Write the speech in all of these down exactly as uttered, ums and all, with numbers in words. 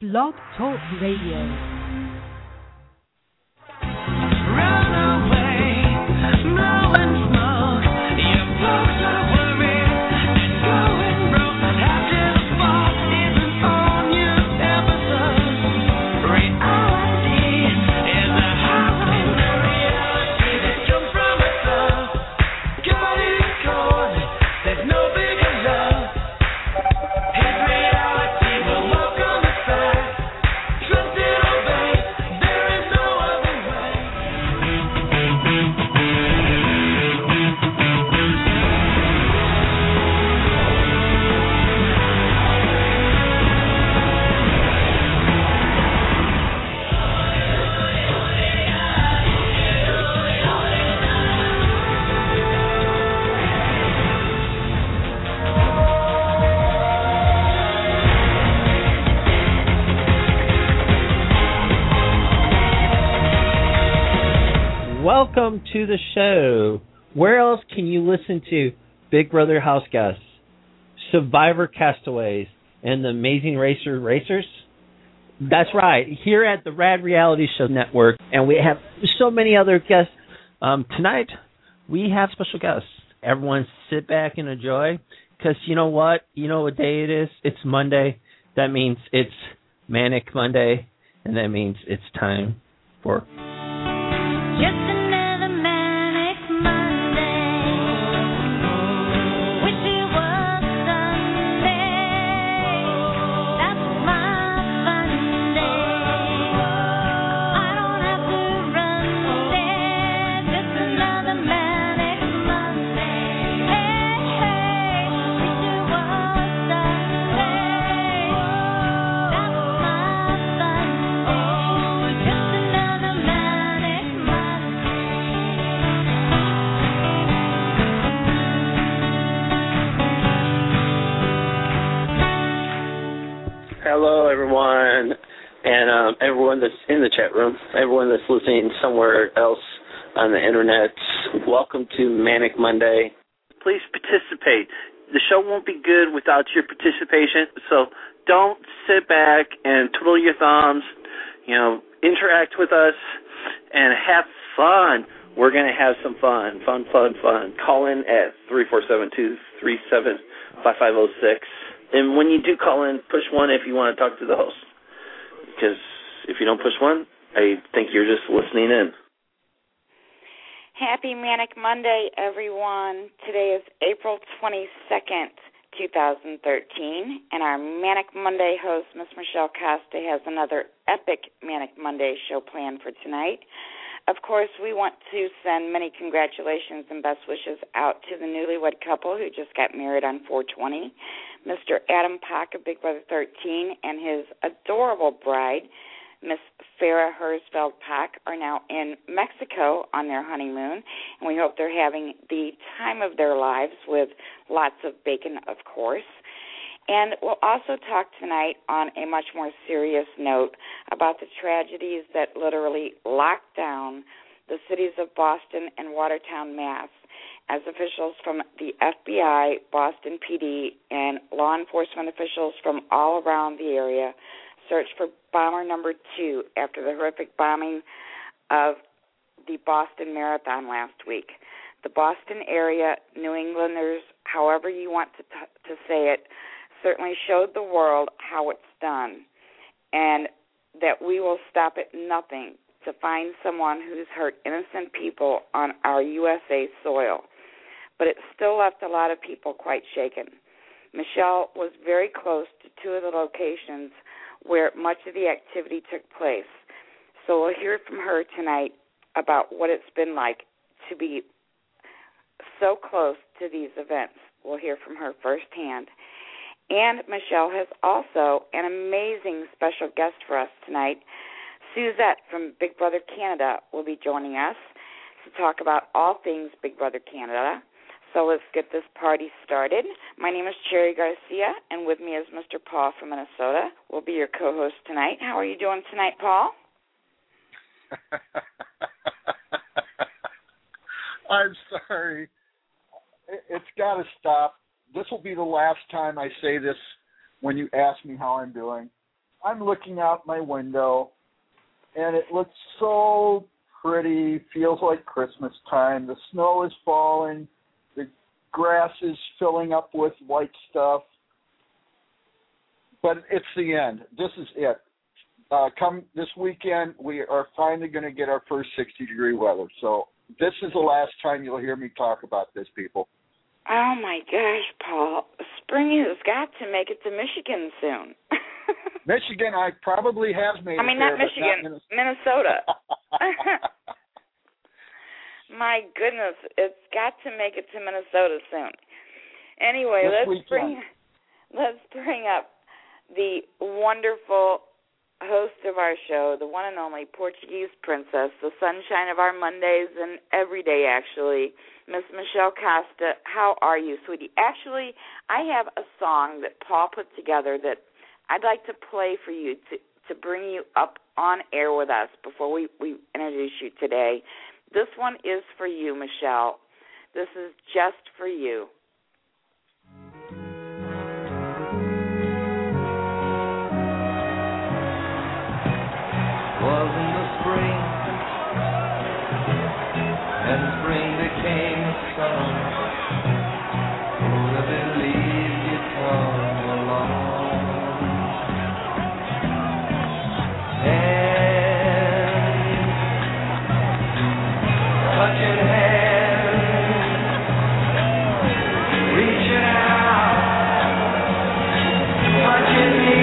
Blog Talk Radio. Welcome to the show. Where else can you listen to Big Brother House Guests, Survivor Castaways, and the Amazing Racer Racers? That's right, here at the Rad Reality Show Network, and we have so many other guests. Um, tonight, we have special guests. Everyone sit back and enjoy, because you know what? You know what day it is? It's Monday. That means it's Manic Monday, and that means it's time for... Just Hello, everyone, and um, everyone that's in the chat room, everyone that's listening somewhere else on the internet. Welcome to Manic Monday. Please participate. The show won't be good without your participation, so don't sit back and twiddle your thumbs. You know, interact with us and have fun. We're going to have some fun, fun, fun, fun. Call in at three four seven, two three seven, five five zero six. And when you do call in, push one if you want to talk to the host. Because if you don't push one, I think you're just listening in. Happy Manic Monday, everyone. Today is April twenty-second, twenty thirteen, and our Manic Monday host, Miss Michelle Costa, has another epic Manic Monday show planned for tonight. Of course, we want to send many congratulations and best wishes out to the newlywed couple who just got married on four twenty. Mister Adam Pak of Big Brother thirteen and his adorable bride, Miss Farah Hersfeld Pak, are now in Mexico on their honeymoon, and we hope they're having the time of their lives with lots of bacon, of course. And we'll also talk tonight on a much more serious note about the tragedies that literally locked down the cities of Boston and Watertown, Mass., as officials from the F B I, Boston P D, and law enforcement officials from all around the area searched for bomber number two after the horrific bombing of the Boston Marathon last week. The Boston area, New Englanders, however you want to, t- to say it, certainly showed the world how it's done, and that we will stop at nothing to find someone who's hurt innocent people on our U S A soil. But it still left a lot of people quite shaken. Michelle was very close to two of the locations where much of the activity took place. So we'll hear from her tonight about what it's been like to be so close to these events. We'll hear from her firsthand. And Michelle has also an amazing special guest for us tonight. Suzette from Big Brother Canada will be joining us to talk about all things Big Brother Canada. So let's get this party started. My name is Cherry Garcia, and with me is Mister Paul from Minnesota. We'll be your co-host tonight. How are you doing tonight, Paul? I'm sorry. It's got to stop. This will be the last time I say this when you ask me how I'm doing. I'm looking out my window, and it looks so pretty, feels like Christmas time. The snow is falling, the grass is filling up with white stuff, but it's the end. This is it. Uh, come this weekend, we are finally going to get our first sixty-degree weather. So this is the last time you'll hear me talk about this, people. Oh, my gosh, Paul. Spring has got to make it to Michigan soon. Michigan, I probably have made I mean, it there, not Michigan, not Minnesota. My goodness, it's got to make it to Minnesota soon. Anyway, this let's weekend. bring let's bring up the wonderful host of our show, the one and only Portuguese princess, the sunshine of our Mondays and every day, actually, Miss Michelle Costa. How are you, sweetie? Actually, I have a song that Paul put together that I'd like to play for you to, to bring you up on air with us before we, we introduce you today. This one is for you, Michelle. This is just for you. Was in the spring, and spring became the summer. Who'd have believed you'd come along? And touching hands, reaching out, touching me,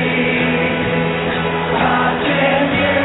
touching you.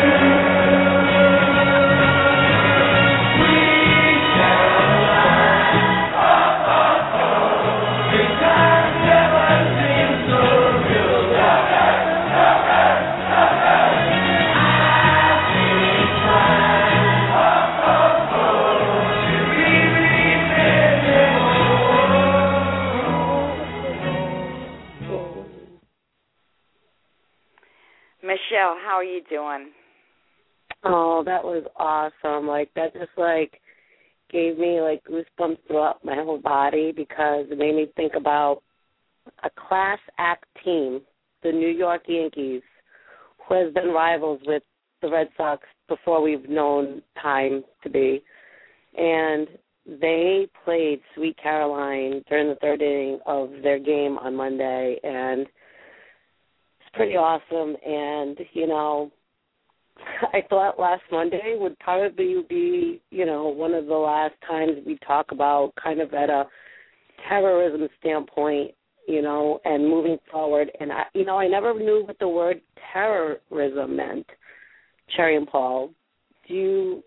Michelle, how are you doing? Oh, that was awesome. Like, that just, like, gave me, like, goosebumps throughout my whole body because it made me think about a class act team, the New York Yankees, who has been rivals with the Red Sox before we've known time to be. And they played Sweet Caroline during the third inning of their game on Monday, and it's pretty awesome. And, you know, I thought last Monday would probably be, you know, one of the last times we talk about kind of at a terrorism standpoint, you know, and moving forward. And, I, you know, I never knew what the word terrorism meant, Cherry and Paul. Do you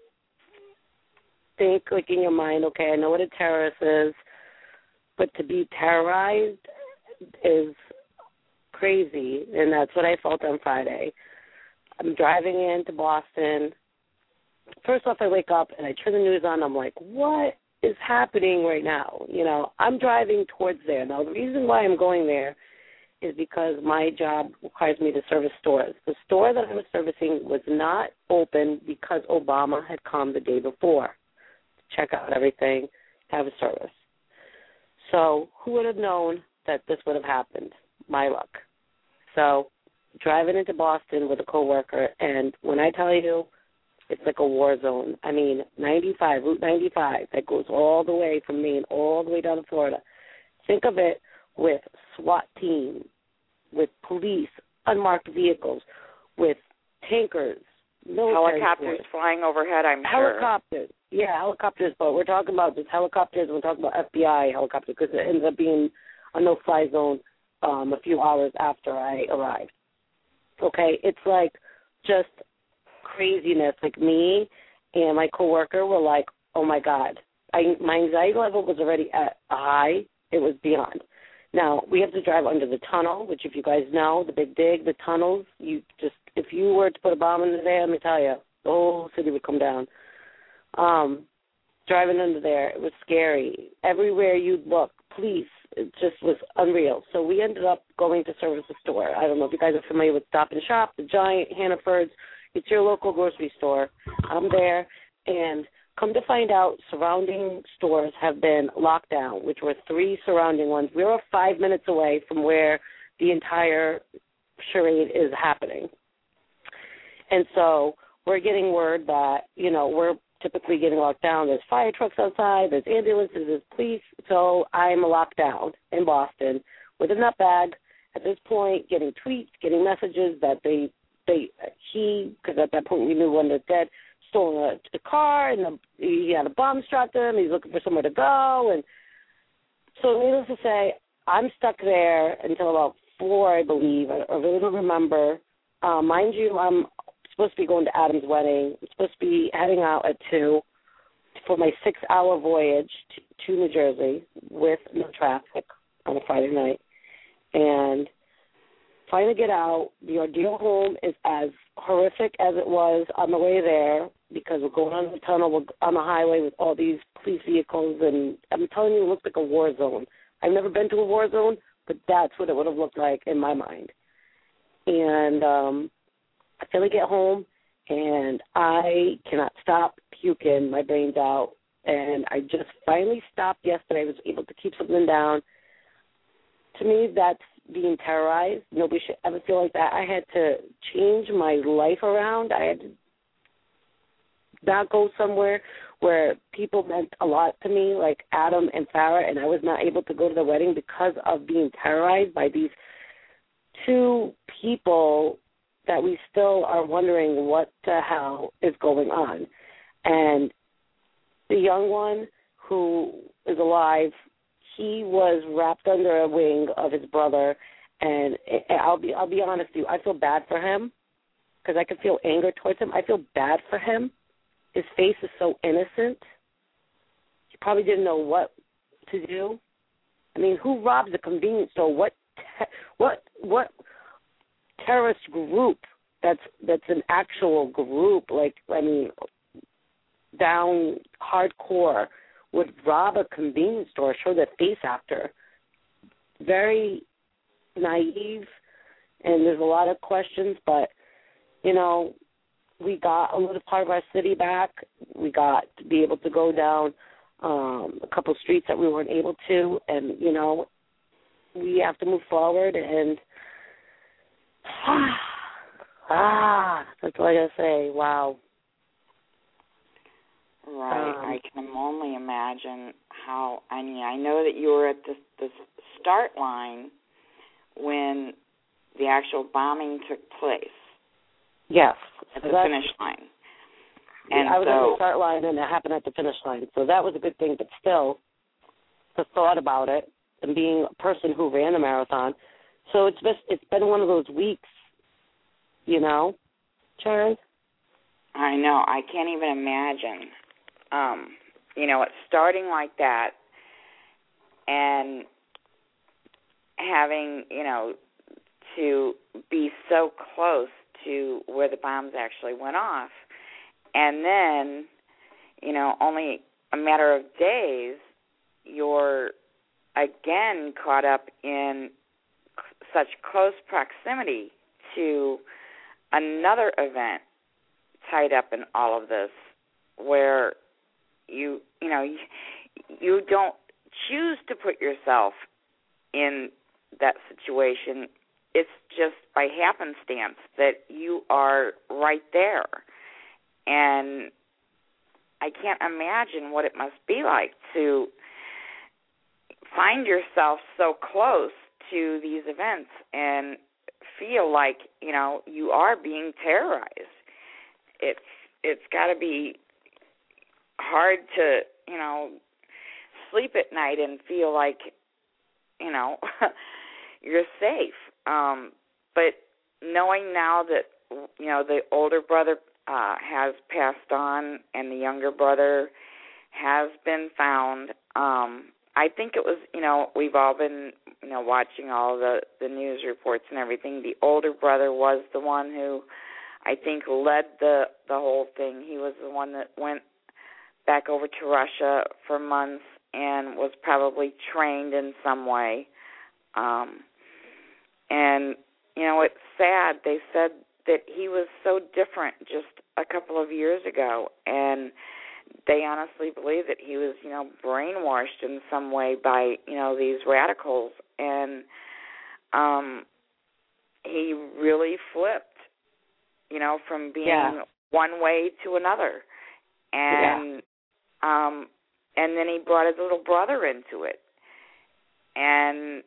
think, like, in your mind, okay, I know what a terrorist is, but to be terrorized is crazy, and that's what I felt on Friday. I'm driving into Boston. First off, I wake up and I turn the news on. I'm like, what is happening right now? You know, I'm driving towards there. Now, the reason why I'm going there is because my job requires me to service stores. The store that I was servicing was not open because Obama had come the day before to check out everything, have a service. So who would have known that this would have happened? My luck. So driving into Boston with a coworker, and when I tell you, it's like a war zone. I mean, ninety-five, Route ninety-five, that goes all the way from Maine all the way down to Florida. Think of it with SWAT teams, with police, unmarked vehicles, with tankers, military Helicopters force. flying overhead, I'm Helicopters. sure. Yeah, helicopters, but we're talking about just helicopters, and we're talking about F B I helicopters because it ends up being a no-fly zone um, a few hours after I arrived. Okay, it's like just craziness. Like me and my coworker were like, oh, my God. I, my anxiety level was already at a high. It was beyond. Now, we have to drive under the tunnel, which if you guys know, the Big Dig, the tunnels, you just, if you were to put a bomb in there, let me tell you, the whole city would come down. Um, driving under there, it was scary. Everywhere you'd look, police, it just was unreal. So we ended up going to service the store. I don't know if you guys are familiar with Stop and Shop, the Giant, Hannaford's. It's your local grocery store. I'm there, and come to find out, surrounding stores have been locked down, which were three surrounding ones. We were five minutes away from where the entire charade is happening. And so we're getting word that, you know, we're typically getting locked down. There's fire trucks outside, there's ambulances, there's police. So I'm locked down in Boston with a nut bag at this point, getting tweets, getting messages that they, they he, because at that point we knew one was dead, stole a, a car, and the, he had a bomb strapped to him. He's looking for somewhere to go. And so needless to say, I'm stuck there until about four, I believe. I, I really don't remember. Uh, mind you, I'm supposed to be going to Adam's wedding. I'm supposed to be heading out at two for my six-hour voyage to, to New Jersey with no traffic on a Friday night. And trying to get out, the ordeal home is as horrific as it was on the way there, because we're going on the tunnel, we're on the highway with all these police vehicles, and I'm telling you, it looks like a war zone. I've never been to a war zone, but that's what it would have looked like in my mind. And um, I finally get home, and I cannot stop puking my brains out. And I just finally stopped yesterday. I was able to keep something down. To me, that's being terrorized. Nobody should ever feel like that. I had to change my life around. I had to not go somewhere where people meant a lot to me, like Adam and Farrah, and I was not able to go to the wedding because of being terrorized by these two people that we still are wondering what the hell is going on. And the young one who is alive, he was wrapped under a wing of his brother, and I'll be I'll be honest with you, I feel bad for him because I can feel anger towards him. I feel bad for him. His face is so innocent. He probably didn't know what to do. I mean, who robs a convenience store? What te- what what terrorist group that's that's an actual group, like, I mean, down hardcore, would rob a convenience store, show their face after? Very naive, and there's a lot of questions, but, you know, we got a little part of our city back. We got to be able to go down um, a couple streets that we weren't able to, and, you know, we have to move forward, and ah, ah that's all I got to say. Wow. Right. Um, I can only imagine how, I mean, I know that you were at the, the start line when the actual bombing took place. Yes. At so the finish line. And yeah, I was so, at the start line, and it happened at the finish line. So that was a good thing, but still, the thought about it, and being a person who ran the marathon, so it's just, it's been one of those weeks, you know, Sharon? I know. I can't even imagine, um, you know, it's starting like that and having, you know, to be so close to where the bombs actually went off. And then, you know, only a matter of days, you're again caught up in such close proximity to another event tied up in all of this, where you, you know, you, you don't choose to put yourself in that situation. It's just by happenstance that you are right there. And I can't imagine what it must be like to find yourself so close to these events and feel like, you know, you are being terrorized. It's it's got to be hard to, you know, sleep at night and feel like, you know, you're safe. Um, but knowing now that, you know, the older brother uh, has passed on and the younger brother has been found, um, I think it was, you know, we've all been, you know, watching all the, the news reports and everything. The older brother was the one who I think led the, the whole thing. He was the one that went back over to Russia for months and was probably trained in some way. Um, and, you know, it's sad. They said that he was so different just a couple of years ago, and they honestly believe that he was, you know, brainwashed in some way by, you know, these radicals, and um, he really flipped. you know, from being Yeah. one way to another. And yeah. um, and then he brought his little brother into it. And,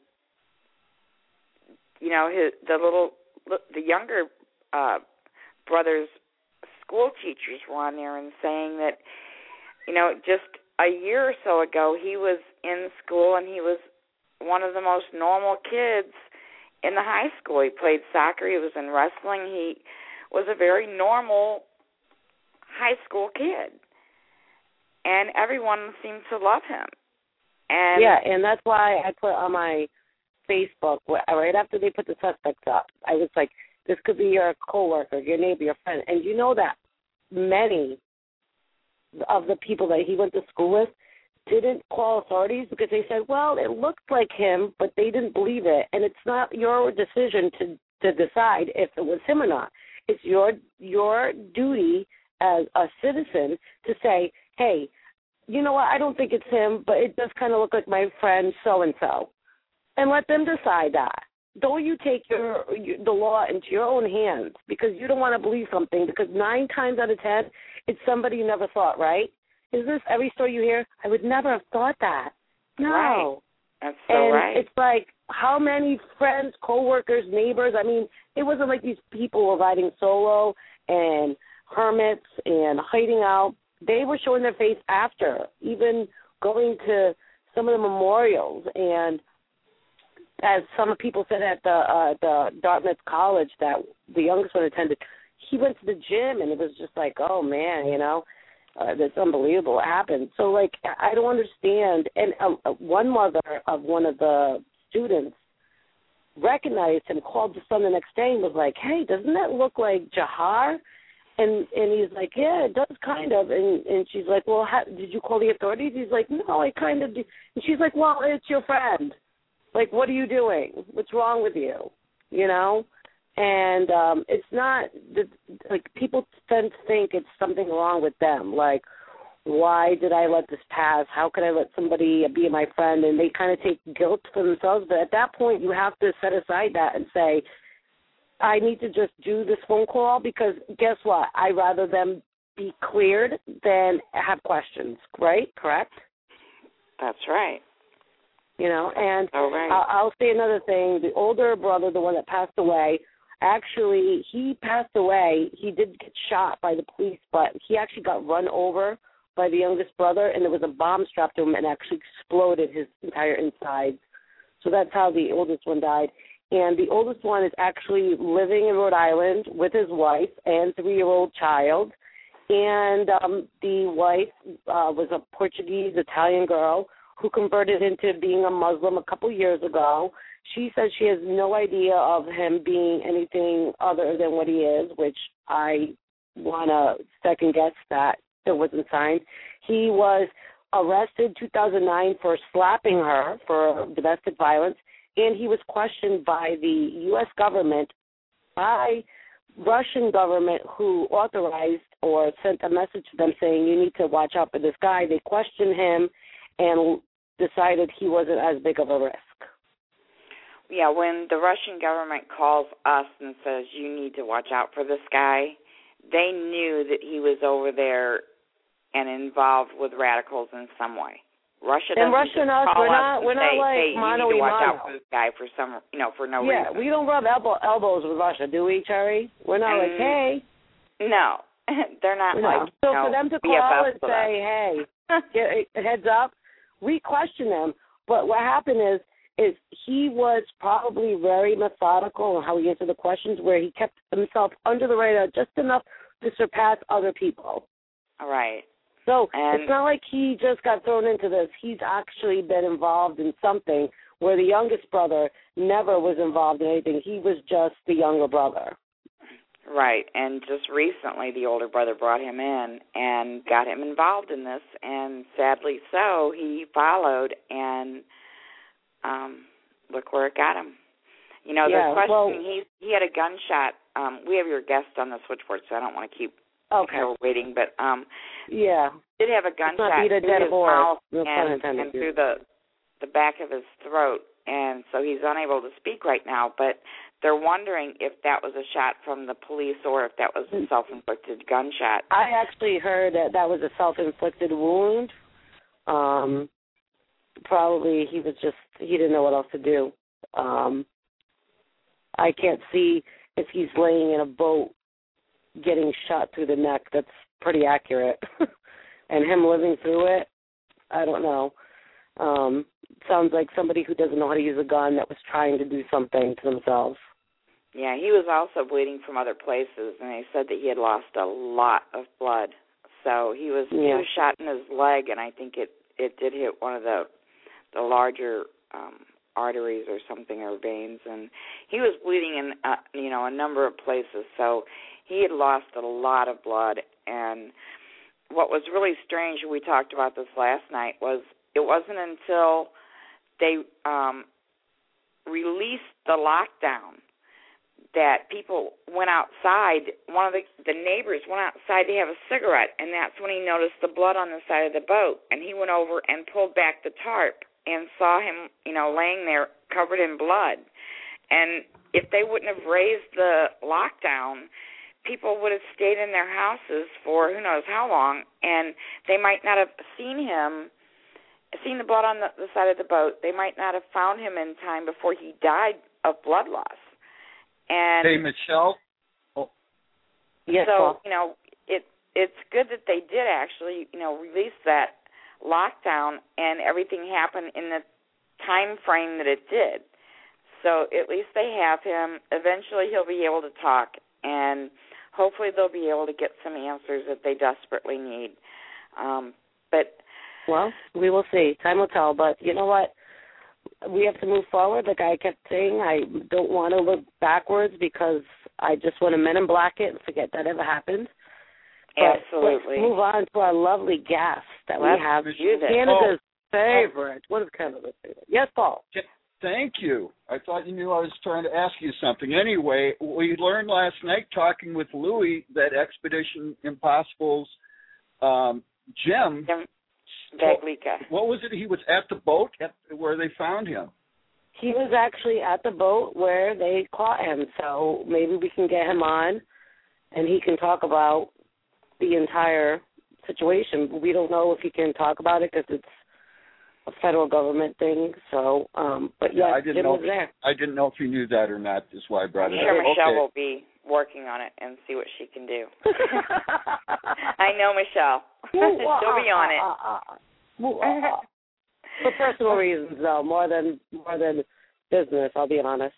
you know, his the little, the younger uh, brother's school teachers were on there and saying that, you know, just a year or so ago, he was in school and he was one of the most normal kids in the high school. He played soccer, he was in wrestling, he was a very normal high school kid. And everyone seemed to love him. And yeah, and that's why I put on my Facebook, right after they put the suspects up, I was like, this could be your coworker, your neighbor, your friend. And you know that many of the people that he went to school with didn't call authorities because they said, well, it looked like him, but they didn't believe it. And it's not your decision to, to decide if it was him or not. It's your your duty as a citizen to say, hey, you know what, I don't think it's him, but it does kind of look like my friend so-and-so. And let them decide that. Don't you take your, your the law into your own hands because you don't want to believe something because nine times out of ten, it's somebody you never thought, right? Is this every story you hear? I would never have thought that. No. Right. That's so and right. It's like how many friends, coworkers, neighbors, I mean, it wasn't like these people were riding solo and hermits and hiding out. They were showing their face after, even going to some of the memorials. And as some people said at the uh, the Dartmouth College that the youngest one attended, he went to the gym, and it was just like, oh, man, you know, uh, that's unbelievable. It happened. So, like, I don't understand. And uh, one mother of one of the students recognized him, called the son the next day and was like, hey, doesn't that look like Jahar? And and he's like, yeah, it does kind of. And and she's like, well, how, did you call the authorities? He's like, no, I kind of did. And she's like, well, it's your friend. Like, what are you doing? What's wrong with you? You know? And um, it's not, like, people tend to think it's something wrong with them. Like, why did I let this pass? How could I let somebody be my friend? And they kind of take guilt for themselves. But at that point, you have to set aside that and say, I need to just do this phone call because guess what? I'd rather them be cleared than have questions, right? Correct? That's right. You know, and oh, right. I'll, I'll say another thing. The older brother, the one that passed away, actually, he passed away. He did get shot by the police, but he actually got run over by the youngest brother, and there was a bomb strapped to him and actually exploded his entire insides. So that's how the oldest one died. And the oldest one is actually living in Rhode Island with his wife and three-year-old child. And um, the wife uh, was a Portuguese-Italian girl who converted into being a Muslim a couple years ago. She says she has no idea of him being anything other than what he is, which I want to second-guess that it wasn't signed. He was arrested in two thousand nine for slapping her for domestic violence, and he was questioned by the U S government, by Russian government, who authorized or sent a message to them saying, you need to watch out for this guy. They questioned him and decided he wasn't as big of a risk. Yeah, when the Russian government calls us and says, you need to watch out for this guy, they knew that he was over there and involved with radicals in some way. Russia doesn't and Russia and us, call we're not, us we're not say, like hey, mano you need to a watch mano. out for this guy for some, you know, for no yeah, reason. we don't rub elbow, elbows with Russia, do we, Cherry? We're not and like, hey. No, they're not no. like, So you know, for them to B F call Fs and with say, us. hey, get, heads up, we question them. But what happened is, is he was probably very methodical in how he answered the questions, where he kept himself under the radar just enough to surpass other people. All right. So and it's not like he just got thrown into this. He's actually been involved in something where the youngest brother never was involved in anything. He was just the younger brother. Right, and just recently the older brother brought him in and got him involved in this, and sadly so, he followed, and um, look where it got him. You know, yeah, the question, well, he, he had a gunshot. Um, we have your guest on the switchboard, so I don't want to keep okay. her waiting, but um, yeah, did have a gunshot beat a through dead his horse. mouth No and, and through the, the back of his throat, and so he's unable to speak right now, but they're wondering if that was a shot from the police or if that was a self-inflicted gunshot. I actually heard that that was a self-inflicted wound. Um, probably he was just, he didn't know what else to do. Um, I can't see if he's laying in a boat getting shot through the neck. That's pretty accurate. And him living through it, I don't know. Um, sounds like somebody who doesn't know how to use a gun that was trying to do something to themselves. Yeah, he was also bleeding from other places, and they said that he had lost a lot of blood. So he was, yeah. he was shot in his leg, and I think it, it did hit one of the the larger um, arteries or something, or veins, and he was bleeding in uh, you know a number of places. So he had lost a lot of blood, and what was really strange, we talked about this last night, was it wasn't until they um, released the lockdown that people went outside. One of the, the neighbors went outside to have a cigarette, and that's when he noticed the blood on the side of the boat. And he went over and pulled back the tarp and saw him, you know, laying there covered in blood. And if they wouldn't have raised the lockdown, people would have stayed in their houses for who knows how long, and they might not have seen him, seen the blood on the, the side of the boat. They might not have found him in time before he died of blood loss. And hey, Michelle. Oh. Yes, so, Paul. you know, it it's good that they did actually, you know, release that lockdown and everything happened in the time frame that it did. So at least they have him. Eventually he'll be able to talk, and hopefully they'll be able to get some answers that they desperately need. Um, but Well, we will see. Time will tell. But you know what? We have to move forward. Like I kept saying, I don't want to look backwards because I just want to Men in Black it and forget that ever happened. But absolutely. Let's move on to our lovely guest that Let's we have. do this. Canada's Oh. favorite. What is Canada's favorite? Yes, Paul. Thank you. I thought you knew I was trying to ask you something. Anyway, we learned last night talking with Louie that Expedition Impossible's um, Jim, Jim Baglica. What was it? He was at the boat at where they found him. He was actually at the boat where they caught him, so maybe we can get him on and he can talk about the entire situation. We don't know if he can talk about it because it's a federal government thing. So, um, but yeah, I didn't Jim know. was If, there. I didn't know if you knew that or not. That's why I brought I'm it sure up. Michelle Okay. will be working on it and see what she can do. I know Michelle. She'll be on it. For personal reasons, though, more than more than business. I'll be honest.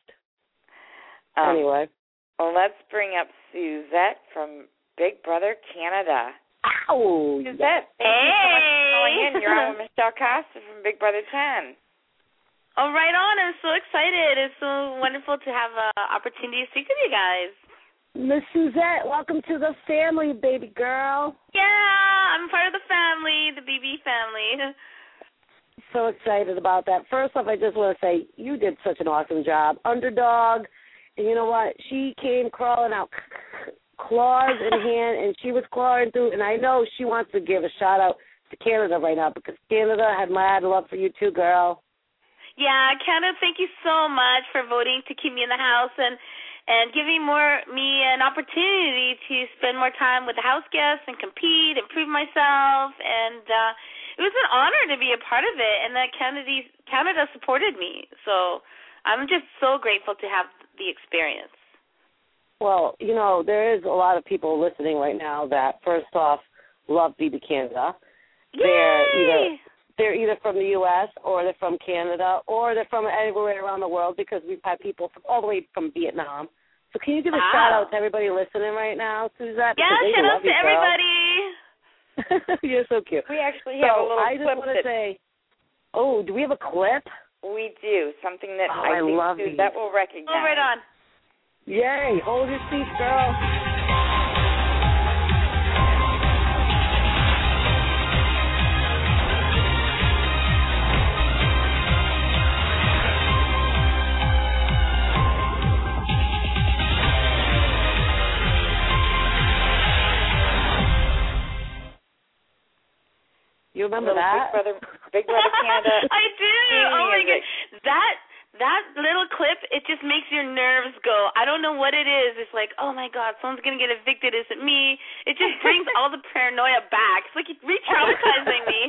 Um, anyway, well, let's bring up Suzette from Big Brother Canada. Ow! Suzette, thank hey. you so much for calling in. You're on with Michelle Costa from Big Brother ten. Oh, right on. I'm so excited. It's so wonderful to have an opportunity to speak with you guys. Miss Suzette, welcome to the family, baby girl. Yeah, I'm part of the family, the B B family. So excited about that. First off, I just want to say you did such an awesome job. Underdog, and you know what? She came crawling out, claws in hand, and she was clawing through, and I know she wants to give a shout-out to Canada right now because Canada had mad love for you too, girl. Yeah, Canada, thank you so much for voting to keep me in the house and and giving more me an opportunity to spend more time with the house guests and compete and prove myself. And uh, it was an honor to be a part of it, and that Canada, Canada supported me. So I'm just so grateful to have the experience. Well, you know, there is a lot of people listening right now that, first off, love B B Canada. Yay! They're either, they're either from the U S or they're from Canada or they're from anywhere around the world because we've had people from, all the way from Vietnam. So can you give a wow. shout-out to everybody listening right now, Suzette? Yeah, shout out to you, everybody. You're so cute. We actually so have a little I just clip want to that say, oh, do we have a clip? we do, something that Oh, I, I think love Suzette these. will recognize. Oh, right on. Yay, hold your seat, girl. You remember Little that? Big Brother, Big Brother Canada. I do. theme Oh my music. god, that that little clip, it just makes your nerves go. I don't know what it is. It's like, oh, my God, someone's going to get evicted. Is it me? It just brings all the paranoia back. It's like re-traumatizing me.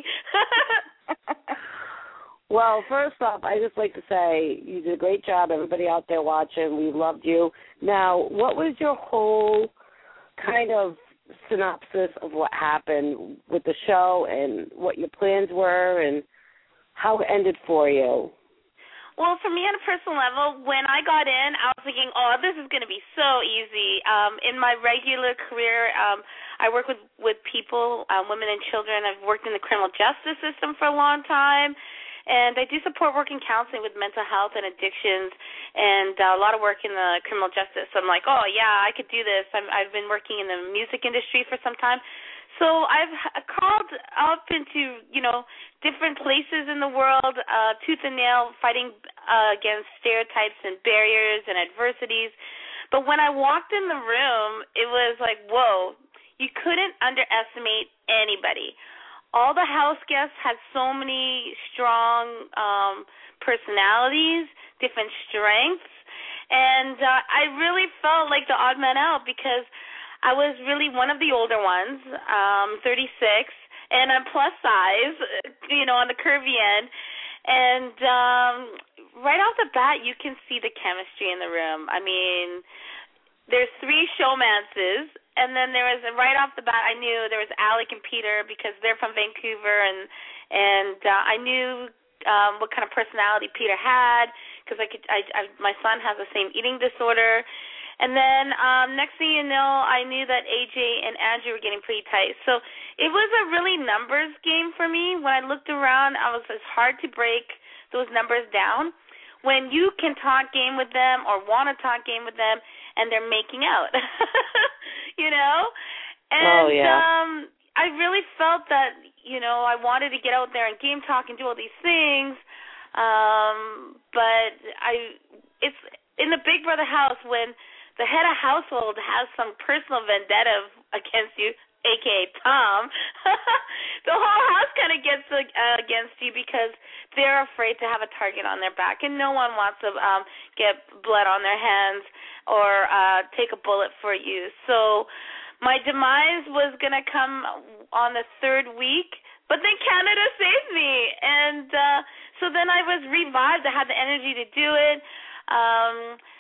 Well, first off, I just like to say you did a great job. Everybody out there watching, we loved you. Now, what was your whole kind of synopsis of what happened with the show and what your plans were and how it ended for you? Well, for me on a personal level, when I got in, I was thinking, oh, this is going to be so easy. Um, in my regular career, um, I work with, with people, um, women and children. I've worked in the criminal justice system for a long time. And I do support work and counseling with mental health and addictions and uh, a lot of work in the criminal justice. So I'm like, oh, yeah, I could do this. I'm, I've been working in the music industry for some time. So I've called up into, you know, different places in the world, uh, tooth and nail, fighting uh, against stereotypes and barriers and adversities. But when I walked in the room, it was like, whoa, you couldn't underestimate anybody. All the house guests had so many strong um, personalities, different strengths, and uh, I really felt like the odd man out because I was really one of the older ones, um, thirty-six, and I'm plus size, you know, on the curvy end. And um, right off the bat, you can see the chemistry in the room. I mean, there's three showmances. And then there was, right off the bat, I knew there was Alec and Peter because they're from Vancouver, and and uh, I knew um, what kind of personality Peter had because I could, I, I, my son has the same eating disorder. And then um, next thing you know, I knew that A J and Andrew were getting pretty tight. So it was a really numbers game for me. When I looked around, I was it's hard to break those numbers down. When you can talk game with them or want to talk game with them, and they're making out, you know? And oh, yeah. um, I really felt that, you know, I wanted to get out there and game talk and do all these things. Um, but I, it's in the Big Brother house when the head of household has some personal vendetta against you, a k a. Tom, the whole house kind of gets uh, against you because they're afraid to have a target on their back, and no one wants to um, get blood on their hands or uh, take a bullet for you. So my demise was going to come on the third week, but then Canada saved me. And uh, so then I was revived. I had the energy to do it. Um,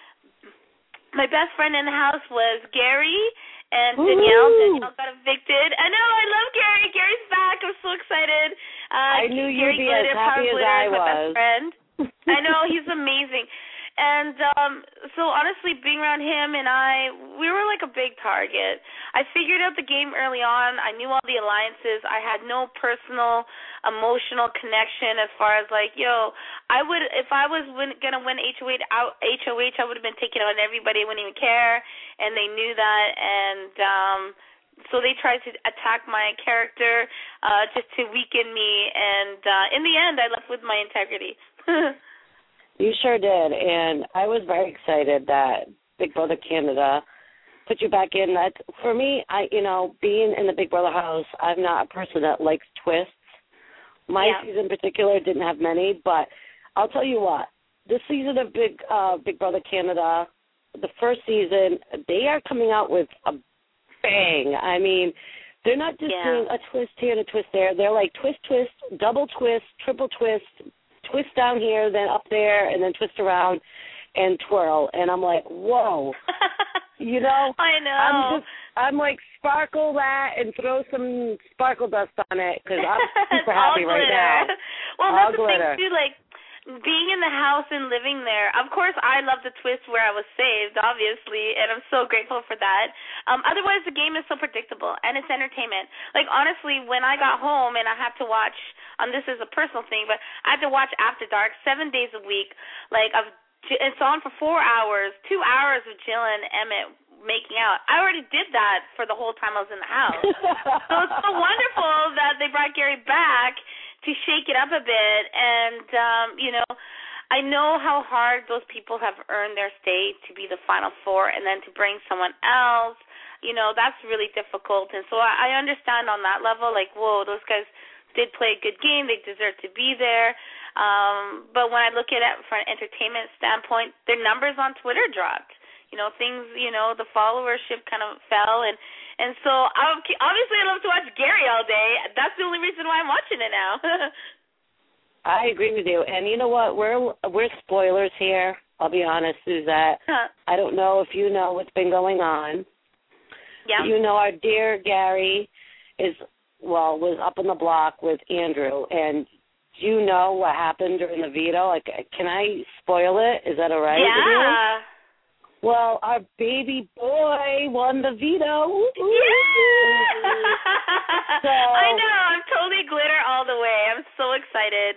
my best friend in the house was Gary and Danielle. Ooh. Danielle got evicted. I know, I love Gary. Gary's back. I'm so excited. Uh, I knew Gary you'd be as happy as I was. My best friend. I know, he's amazing. And um, so, honestly, being around him and I, we were like a big target. I figured out the game early on. I knew all the alliances. I had no personal, emotional connection as far as like, yo, I would, if I was win, gonna win H O H, H O H, I would have been taking on everybody. I wouldn't even care, and they knew that. And um, so they tried to attack my character uh, just to weaken me. And uh, in the end, I left with my integrity. You sure did, and I was very excited that Big Brother Canada put you back in. That for me, I you know, being in the Big Brother house, I'm not a person that likes twists. My yeah. season in particular didn't have many, but I'll tell you what, this season of Big uh, Big Brother Canada, the first season, they are coming out with a bang. I mean, they're not just yeah. doing a twist here and a twist there. They're like twist, twist, double twist, triple twist, twist down here, then up there, and then twist around and twirl. And I'm like, whoa. You know? I know. I'm just, I'm like, sparkle that and throw some sparkle dust on it because I'm super happy right now. Well, All that's the glitter. thing, too, like, being in the house and living there, of course I love the twist where I was saved, obviously, and I'm so grateful for that. Um, otherwise, the game is so predictable, and it's entertainment. Like, honestly, when I got home and I had to watch, um, this is a personal thing, but I had to watch After Dark seven days a week. Like, of, it's on for four hours, two hours of Jill and Emmett making out. I already did that for the whole time I was in the house. So it's so wonderful that they brought Gary back to shake it up a bit, and, um, you know, I know how hard those people have earned their stay to be the Final Four, and then to bring someone else, you know, that's really difficult, and so I, I understand on that level, like, whoa, those guys did play a good game, they deserve to be there. Um, but when I look at it from an entertainment standpoint, their numbers on Twitter dropped. You know, things, you know, the followership kind of fell. And, and so obviously I love to watch Gary all day. That's the only reason why I'm watching it now. I agree with you. And you know what? We're we're spoilers here. I'll be honest, is that huh. I don't know if you know what's been going on. Yeah. You know, our dear Gary is, well, was up on the block with Andrew. And do you know what happened during the veto? Like, can I spoil it? Is that all right? Yeah. Well, our baby boy won the veto. Yeah! So, I know. I'm totally glitter all the way. I'm so excited.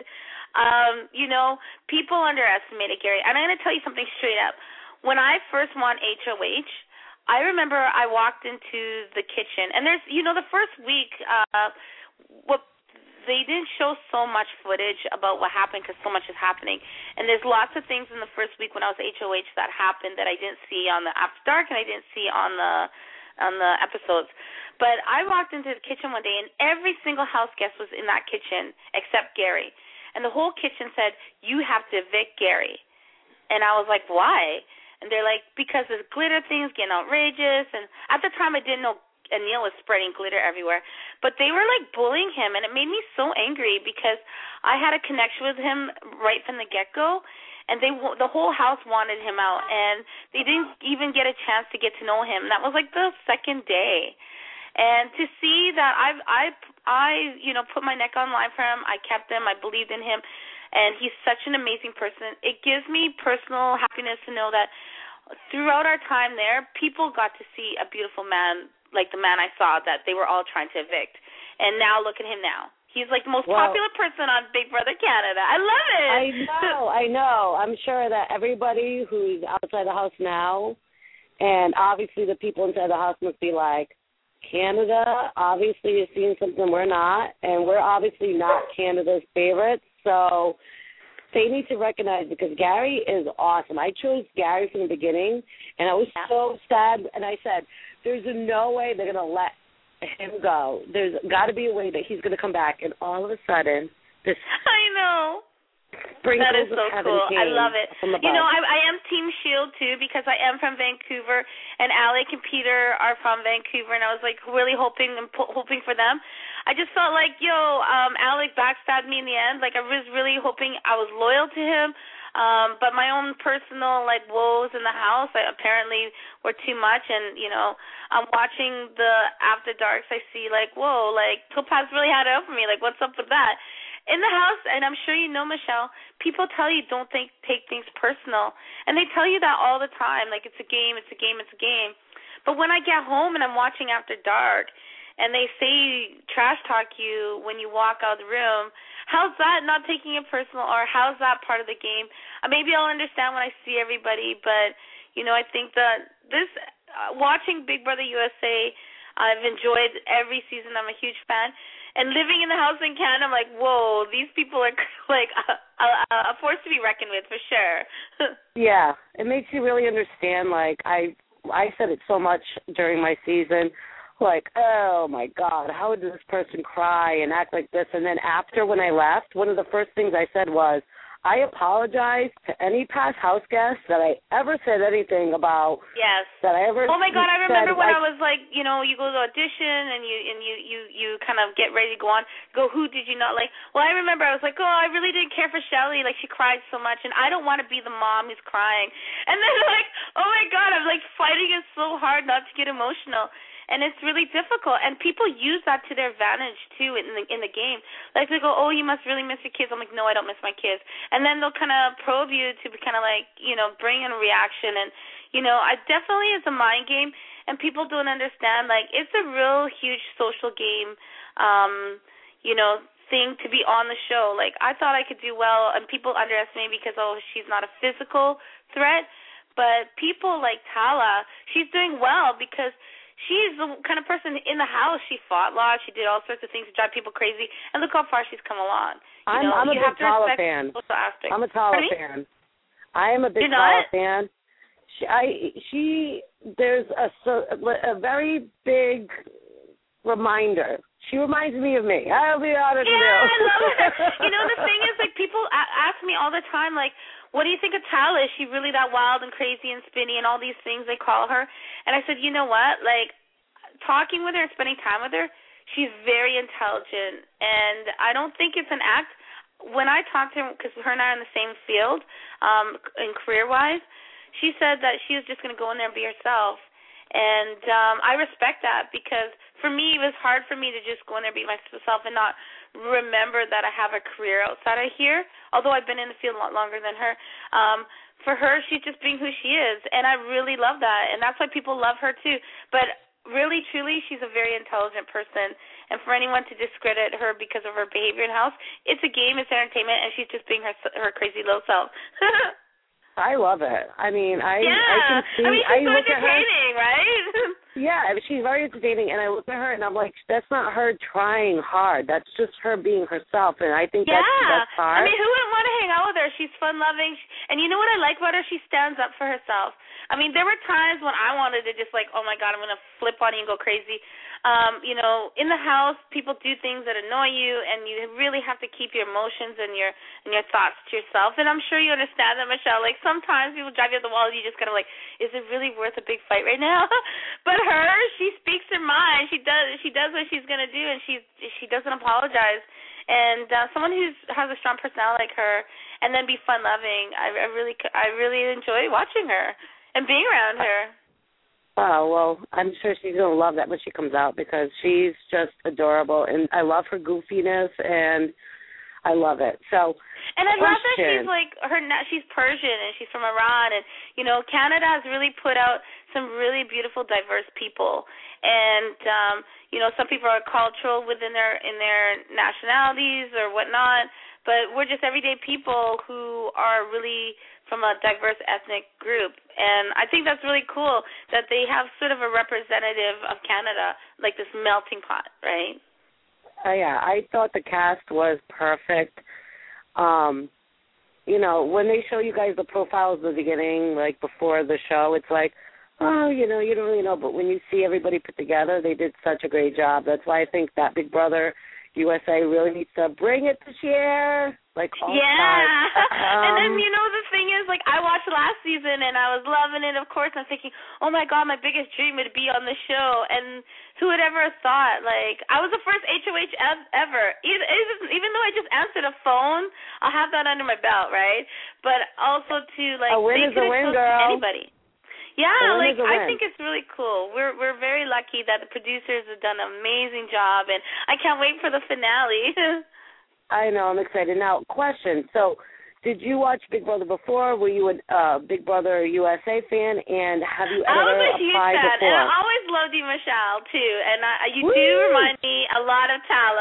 Um, you know, people underestimated Gary. And I'm going to tell you something straight up. When I first won H O H, I remember I walked into the kitchen. And there's, you know, the first week, uh, what they didn't show so much footage about what happened because so much is happening. And there's lots of things in the first week when I was H O H that happened that I didn't see on the After Dark and I didn't see on the on the episodes. But I walked into the kitchen one day and every single house guest was in that kitchen except Gary. And the whole kitchen said, "You have to evict Gary." And I was like, "Why?" And they're like, "Because this glitter thing's getting outrageous." And at the time I didn't know and Neil was spreading glitter everywhere. But they were, like, bullying him, and it made me so angry because I had a connection with him right from the get-go, and they the whole house wanted him out, and they didn't even get a chance to get to know him. That was, like, the second day. And to see that I've, I, I, you know, put my neck on the line for him, I kept him, I believed in him, and he's such an amazing person. It gives me personal happiness to know that throughout our time there, people got to see a beautiful man like the man I saw that they were all trying to evict. And now look at him now. He's like the most well, popular person on Big Brother Canada. I love it. I know, I know. I'm sure that everybody who's outside the house now, and obviously the people inside the house must be like, Canada obviously is seeing something we're not, and we're obviously not Canada's favorites. So they need to recognize, because Gary is awesome. I chose Gary from the beginning, and I was so sad, and I said, there's no way they're going to let him go. There's got to be a way that he's going to come back, and all of a sudden, this I know. Sprinkles that is so of cool. I love it. You know, I, I am Team Shield, too, because I am from Vancouver, and Alec and Peter are from Vancouver, and I was, like, really hoping and po- hoping for them. I just felt like, yo, um, Alec backstabbed me in the end. Like, I was really hoping I was loyal to him. Um, but my own personal, like, woes in the house I, apparently were too much. And, you know, I'm watching the After Darks. I see, like, whoa, like, Topaz really had it up for me. Like, what's up with that? In the house, and I'm sure you know, Michelle, people tell you don't think, take things personal. And they tell you that all the time. Like, it's a game, it's a game, it's a game. But when I get home and I'm watching After Dark, and they say trash talk you when you walk out of the room, how's that not taking it personal, or how's that part of the game? Uh, maybe I'll understand when I see everybody, but, you know, I think that this, uh, watching Big Brother U S A, I've enjoyed every season. I'm a huge fan. And living in the house in Canada, I'm like, whoa, these people are, like, a, a, a force to be reckoned with, for sure. Yeah, it makes you really understand, like, I, I said it so much during my season, like, oh, my God, how did this person cry and act like this? And then after, when I left, one of the first things I said was, I apologize to any past house guests that I ever said anything about. Yes. That I ever. Oh my God! I remember when like, I was like, you know, you go to audition and you and you you you kind of get ready to go on. Go, who did you not like? Well, I remember I was like, oh, I really didn't care for Shelly. Like, she cried so much, and I don't want to be the mom who's crying. And then like, oh my God, I'm like fighting it so hard not to get emotional. And it's really difficult, and people use that to their advantage too in the in the game. Like, they go, "Oh, you must really miss your kids." I'm like, "No, I don't miss my kids." And then they'll kind of probe you to kind of like, you know, bring in a reaction, and you know, I definitely it's a mind game, and people don't understand. Like, it's a real huge social game, um, you know, thing to be on the show. Like, I thought I could do well, and people underestimate me because oh, she's not a physical threat, but people like Tala, she's doing well because she's the kind of person in the house. She fought lots. She did all sorts of things to drive people crazy. And look how far she's come along. You I'm, know, I'm a you big Tala fan. I'm a Tala fan. I am a big Tala fan. She, I, she, there's a, a very big reminder. She reminds me of me. I'll be honest yeah, with you. I love her. You know, the thing is, like, people a- ask me all the time, like, what do you think of Tal? Is she really that wild and crazy and spinny and all these things they call her? And I said, you know what? Like, talking with her and spending time with her, she's very intelligent, and I don't think it's an act. When I talked to her, because her and I are in the same field, um, in career-wise, she said that she was just going to go in there and be herself. And um, I respect that, because for me, it was hard for me to just go in there and be myself and not remember that I have a career outside of here, although I've been in the field a lot longer than her. Um, for her, she's just being who she is, and I really love that, and that's why people love her too. But really, truly, she's a very intelligent person, and for anyone to discredit her because of her behavior in house, it's a game, it's entertainment, and she's just being her her crazy little self. I love it. I mean, I yeah. I can see. I mean, she's I so look at her, entertaining, right? yeah, she's very entertaining, and I look at her and I'm like, that's not her trying hard. That's just her being herself, and I think yeah. that's the best part. I mean, who wouldn't want to hang out with her? She's fun-loving, and you know what I like about her? She stands up for herself. I mean, there were times when I wanted to just like, oh my God, I'm going to flip on you and go crazy. Um, you know, in the house, people do things that annoy you, and you really have to keep your emotions and your and your thoughts to yourself. And I'm sure you understand that, Michelle. Like, sometimes people drive you up the wall, and you just kind of like, is it really worth a big fight right now? But her, she speaks her mind. She does. She does what she's going to do, and she she doesn't apologize. And uh, someone who has a strong personality like her, and then be fun-loving, I, I really I really enjoy watching her and being around her. Oh, well, I'm sure she's going to love that when she comes out, because she's just adorable, and I love her goofiness, and I love it. So, and I question. love that she's like her. She's Persian, and she's from Iran, and you know, Canada has really put out some really beautiful, diverse people. And um, you know, some people are cultural within their in their nationalities or whatnot, but we're just everyday people who are really from a diverse ethnic group. And I think that's really cool that they have sort of a representative of Canada, like this melting pot, right? Uh, yeah, I thought the cast was perfect. Um, you know, when they show you guys the profiles at the beginning, like before the show, it's like, oh, you know, you don't really know. But when you see everybody put together, they did such a great job. That's why I think that Big Brother U S A really needs to bring it this year. Like all yeah, um, and then, you know, the thing is, like, I watched last season, and I was loving it, of course. I'm thinking, oh, my God, my biggest dream would be on the show. And who would ever have thought? Like, I was the first H O H ever. Even, even though I just answered a phone, I'll have that under my belt, right? But also to, like, a win is a win, girl. Anybody. Yeah, like, I think it's really cool. We're we're very lucky that the producers have done an amazing job, and I can't wait for the finale. I know, I'm excited. Now, question. So, did you watch Big Brother before? Were you a uh, Big Brother U S A fan? And have you ever I was a huge applied fan, before? and I always loved you, Michelle, too. And I, you Woo! do remind me a lot of Tala.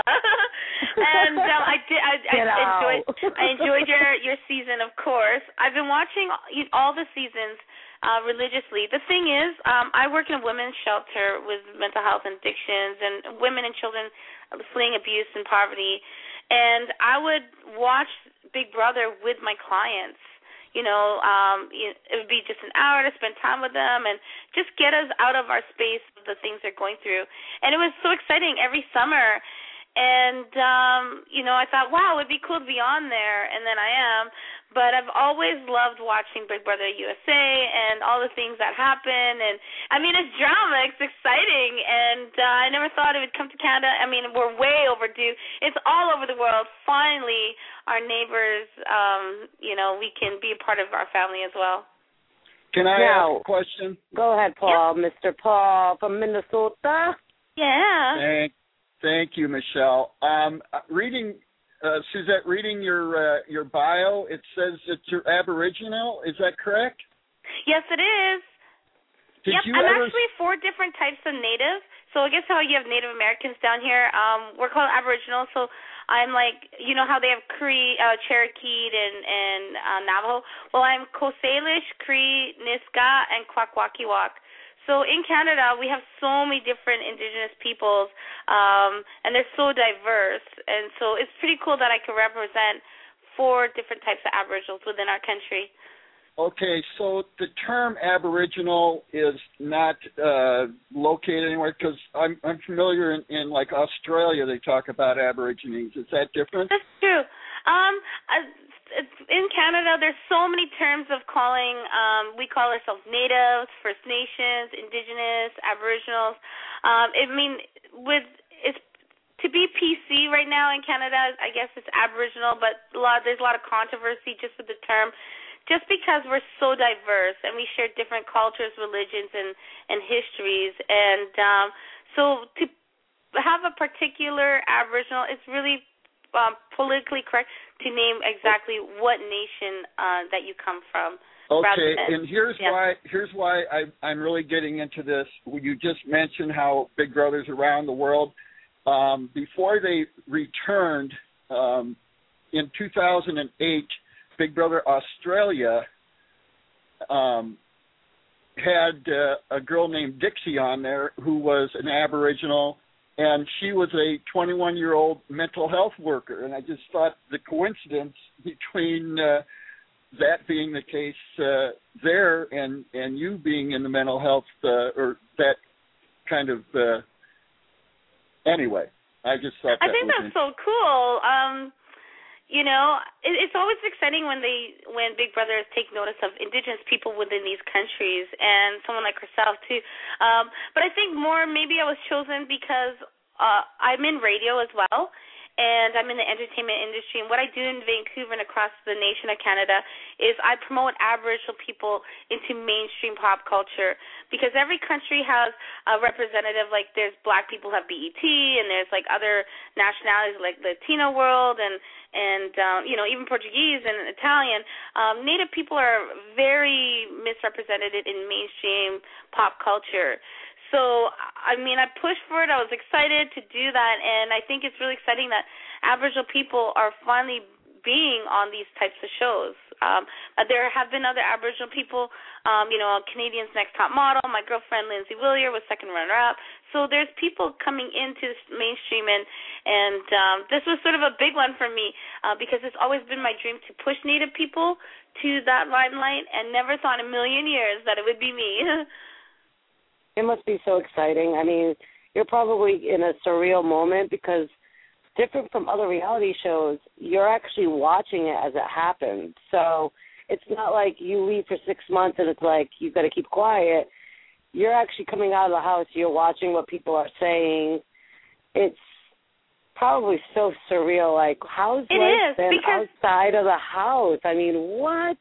and um, I did. I, I enjoyed. I enjoyed your your season, of course. I've been watching all the seasons uh, religiously. The thing is, um, I work in a women's shelter with mental health and addictions, and women and children fleeing abuse and poverty. And I would watch Big Brother with my clients. You know, um, it would be just an hour to spend time with them and just get us out of our space of the things they're going through. And it was so exciting every summer. And, um, you know, I thought, wow, it would be cool to be on there, and then I am. But I've always loved watching Big Brother U S A and all the things that happen. And, I mean, it's drama. It's exciting. And uh, I never thought it would come to Canada. I mean, we're way overdue. It's all over the world. Finally, our neighbors, um, you know, we can be a part of our family as well. Can I Now, ask a question? Go ahead, Paul. Yeah. Mister Paul from Minnesota. Yeah. Thank, thank you, Michelle. Um, reading, uh, Suzette, reading your uh, your bio, it says that you're Aboriginal. Is that correct? Yes, it is. Did yep, you I'm ever... actually four different types of Native. So I guess how you have Native Americans down here, um, we're called Aboriginal. So I'm like, you know how they have Cree, uh, Cherokee, and, and uh, Navajo? Well, I'm Coast Salish, Cree, Niska, and Kwakwaka'wakw. So in Canada, we have so many different Indigenous peoples, um, and they're so diverse. And so it's pretty cool that I can represent four different types of Aboriginals within our country. Okay, so the term Aboriginal is not uh, located anywhere because I'm I'm familiar in, in like Australia they talk about Aborigines. Is that different? That's true. Um, in Canada, there's so many terms of calling. Um, we call ourselves Natives, First Nations, Indigenous, Aboriginals. Um, I mean, with it's to be P C right now in Canada. I guess it's Aboriginal, but a lot there's a lot of controversy just with the term. Just because we're so diverse and we share different cultures, religions, and, and histories. And um, so to have a particular Aboriginal, it's really um, politically correct to name exactly what nation uh, that you come from. Okay, than, and here's yeah. why here's why I, I'm really getting into this. You just mentioned how Big Brother's around the world. Um, before they returned um, in two thousand eight, Big Brother Australia um, had uh, a girl named Dixie on there who was an Aboriginal, and she was a twenty-one-year-old mental health worker. And I just thought the coincidence between uh, that being the case uh, there and, and you being in the mental health uh, or that kind of uh, anyway, I just thought that I think was that's so cool. Um, You know, it, it's always exciting when they when Big Brothers take notice of Indigenous people within these countries and someone like herself too. Um, but I think more maybe I was chosen because uh, I'm in radio as well, and I'm in the entertainment industry. And what I do in Vancouver and across the nation of Canada is I promote Aboriginal people into mainstream pop culture because every country has a representative. Like there's black people who have B E T, and there's like other nationalities like Latino world and and um, you know, even Portuguese and Italian. Um, Native people are very misrepresented in mainstream pop culture. So, I mean, I pushed for it. I was excited to do that, and I think it's really exciting that Aboriginal people are finally being on these types of shows. Um, there have been other Aboriginal people, um, you know, Canadians Next Top Model. My girlfriend Lindsay Willier was second runner-up. So there's people coming into this mainstream, and, and um, this was sort of a big one for me uh, because it's always been my dream to push Native people to that limelight, and never thought in a million years that it would be me. It must be so exciting. I mean, you're probably in a surreal moment because different from other reality shows, you're actually watching it as it happens. So it's not like you leave for six months and it's like you've got to keep quiet. You're actually coming out of the house. You're watching what people are saying. It's probably so surreal. Like, how's it life is, been because outside of the house? I mean, what?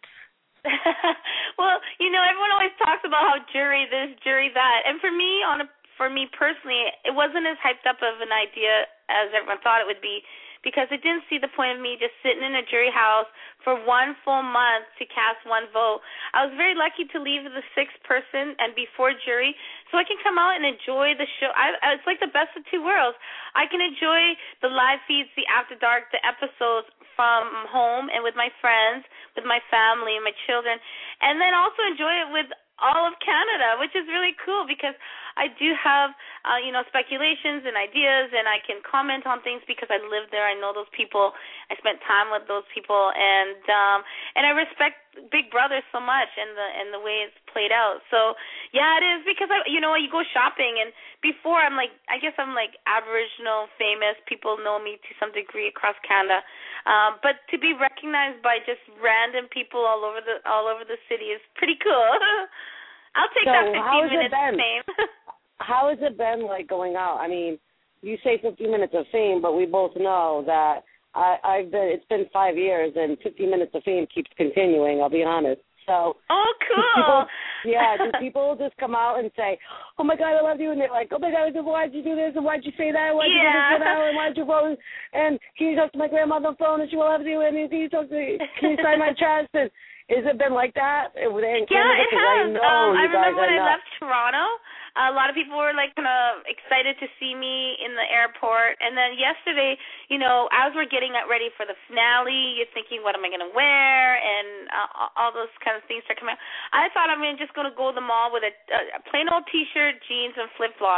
Well, you know, everyone always talks about how jury this, jury that, and for me, on a, for me personally, it wasn't as hyped up of an idea as everyone thought it would be, because I didn't see the point of me just sitting in a jury house for one full month to cast one vote. I was very lucky to leave the sixth person and before jury, so I can come out and enjoy the show. I, it's like the best of two worlds. I can enjoy the live feeds, the After Dark, the episodes from home and with my friends, with my family and my children, and then also enjoy it with all of Canada, which is really cool because I do have, uh, you know, speculations and ideas, and I can comment on things because I live there. I know those people. I spent time with those people, and um, and I respect Big Brother so much and the and the way it's played out. So yeah, it is because I, you know, you go shopping, and before I'm like, I guess I'm like Aboriginal famous. People know me to some degree across Canada, um, but to be recognized by just random people all over the all over the city is pretty cool. I'll take so that fifteen minutes of fame. How has it been like going out? I mean, you say fifteen minutes of fame, but we both know that I, I've been. It's been five years, and fifteen minutes of fame keeps continuing. I'll be honest. So. Oh, cool. People, yeah. Do people just come out and say, "Oh my God, I love you," and they're like, "Oh my God, why'd you do this? And why'd you say that? Why'd you yeah. do this? And why'd you vote? And can you talk to my grandmother on the phone? And she will love you. And can you talk to? Can you sign my chest? And has it been like that? Yeah, it has. I, know um, I remember when I nuts. left Toronto, a lot of people were like kind of excited to see me in the airport. And then yesterday, you know, as we're getting ready for the finale, you're thinking, what am I going to wear? And uh, all those kind of things start coming out. I thought I'm just going to go to the mall with a, a plain old T-shirt, jeans, and flip-flops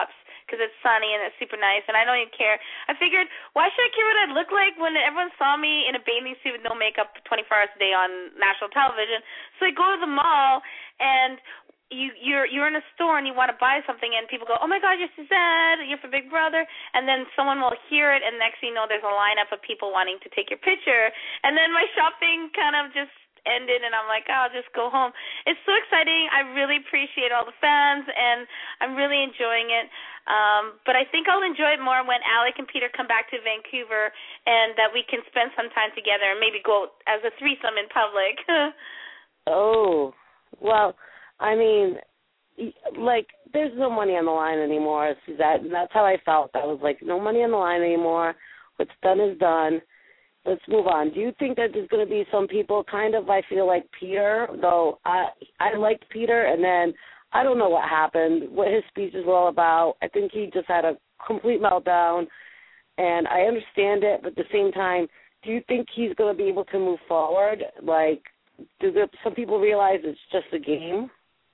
because it's sunny and it's super nice, and I don't even care. I figured, why should I care what I look like when everyone saw me in a bathing suit with no makeup twenty-four hours a day on national television? So I go to the mall, and you you're you're in a store and you want to buy something, and people go, oh my God, you're Suzette, you're for Big Brother, and then someone will hear it, and next thing you know, there's a lineup of people wanting to take your picture, and then my shopping kind of just ended, and I'm like, oh, I'll just go home. It's so exciting. I really appreciate all the fans, and I'm really enjoying it. Um, but I think I'll enjoy it more when Alec and Peter come back to Vancouver, and that we can spend some time together and maybe go as a threesome in public. Oh, well, I mean, like, there's no money on the line anymore. That that's how I felt. I was like, no money on the line anymore. What's done is done. Let's move on. Do you think that there's going to be some people kind of, I feel like Peter, though I I liked Peter, and then I don't know what happened, what his speeches were all about. I think he just had a complete meltdown, and I understand it, but at the same time, do you think he's going to be able to move forward? Like, do the, some people realize it's just a game?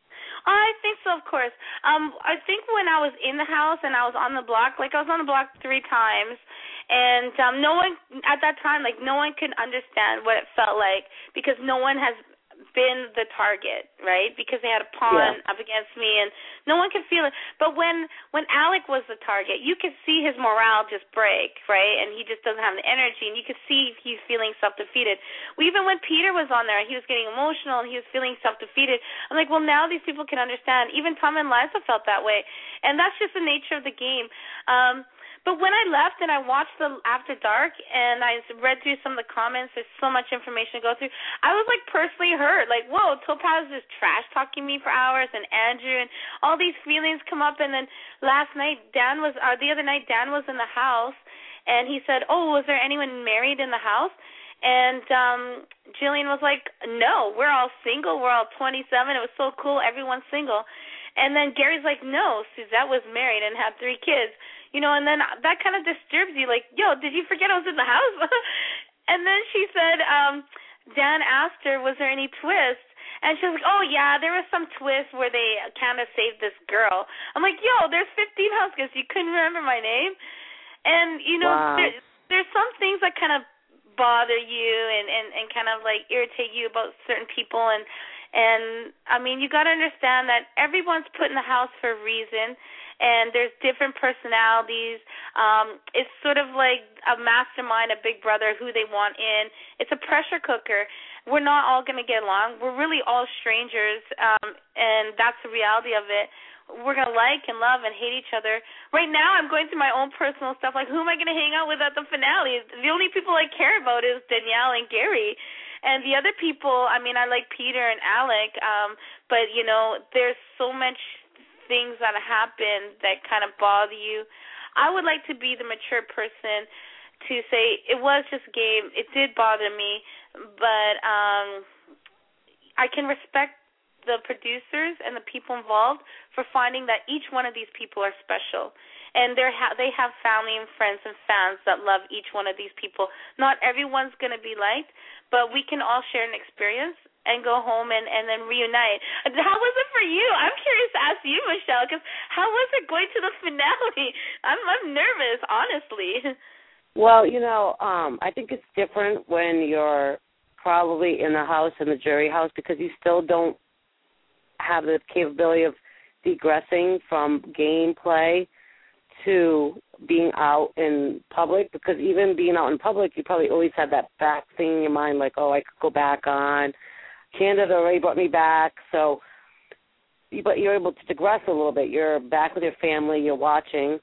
I think so, of course. Um, I think when I was in the house and I was on the block, like I was on the block three times, and um, no one at that time, like no one could understand what it felt like because no one has been the target, right? Because they had a pawn yeah. up against me, and no one could feel it. But when when Alec was the target, you could see his morale just break, right? And he just doesn't have the energy, and you could see he's feeling self-defeated. Well, even when Peter was on there, he was getting emotional, and he was feeling self-defeated. I'm like, well, now these people can understand. Even Tom and Liza felt that way, and that's just the nature of the game. Um, But when I left and I watched the After Dark and I read through some of the comments, there's so much information to go through, I was, like, personally hurt. Like, whoa, Topaz is trash-talking me for hours, and Andrew, and all these feelings come up. And then last night, Dan was, or the other night, Dan was in the house, and he said, oh, was there anyone married in the house? And um, Jillian was like, no, we're all single. We're all twenty-seven. It was so cool. Everyone's single. And then Gary's like, no, Suzette was married and had three kids. You know, and then that kind of disturbs you, like, yo, did you forget I was in the house? And then she said, um, Dan asked her, was there any twist? And she was like, oh, yeah, there was some twist where they kind of saved this girl. I'm like, yo, there's fifteen house guests. You couldn't remember my name? And, you know, wow. there, there's some things that kind of bother you and, and, and kind of, like, irritate you about certain people. And, and I mean, you got to understand that everyone's put in the house for a reason. And there's different personalities. Um, it's sort of like a mastermind, a Big Brother, who they want in. It's a pressure cooker. We're not all going to get along. We're really all strangers, um, and that's the reality of it. We're going to like and love and hate each other. Right now I'm going through my own personal stuff, like who am I going to hang out with at the finale? The only people I care about is Danielle and Gary. And the other people, I mean, I like Peter and Alec, um, but, you know, there's so much things that happen that kind of bother you. I would like to be the mature person to say it was just a game. It did bother me, but um, I can respect the producers and the people involved for finding that each one of these people are special. And they're ha- they have family and friends and fans that love each one of these people. Not everyone's going to be liked, but we can all share an experience and go home and, and then reunite. How was it for you? I'm curious to ask you, Michelle, because how was it going to the finale? I'm I'm nervous, honestly. Well, you know, um, I think it's different when you're probably in the house, in the jury house, because you still don't have the capability of digressing from gameplay to being out in public, because even being out in public, you probably always had that back thing in your mind, like, oh, I could go back on. Canada already brought me back, so, but you're able to digress a little bit. You're back with your family, you're watching,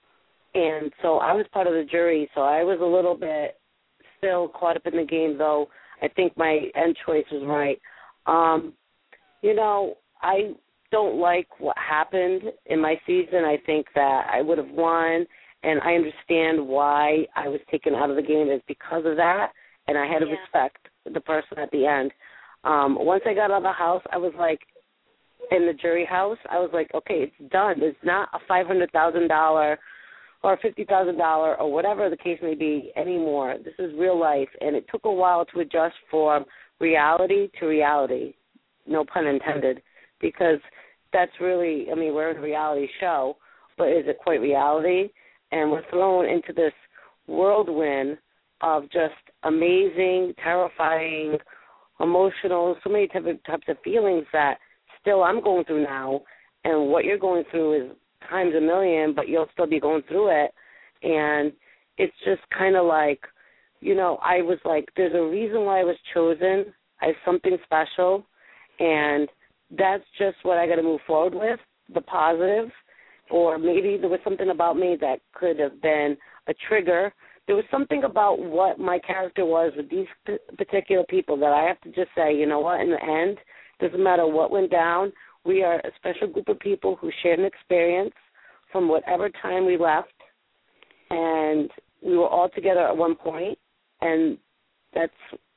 and so I was part of the jury, so I was a little bit still caught up in the game, though I think my end choice was right. Um, you know, I don't like what happened in my season. I think that I would have won, and I understand why I was taken out of the game is because of that, and I had to yeah. respect the person at the end. Um, once I got out of the house, I was like, in the jury house, I was like, okay, it's done. It's not a five hundred thousand dollars or fifty thousand dollars or whatever the case may be anymore. This is real life, and it took a while to adjust from reality to reality, no pun intended, because that's really, I mean, we're in a reality show, but is it quite reality? And we're thrown into this whirlwind of just amazing, terrifying, emotional, so many type of, types of feelings that still I'm going through now. And what you're going through is times a million, but you'll still be going through it. And it's just kind of like, you know, I was like, there's a reason why I was chosen. I have something special, and that's just what I got to move forward with, the positive. Or maybe there was something about me that could have been a trigger. There was something about what my character was with these particular people that I have to just say, you know what, in the end, doesn't matter what went down, we are a special group of people who shared an experience from whatever time we left, and we were all together at one point, and that's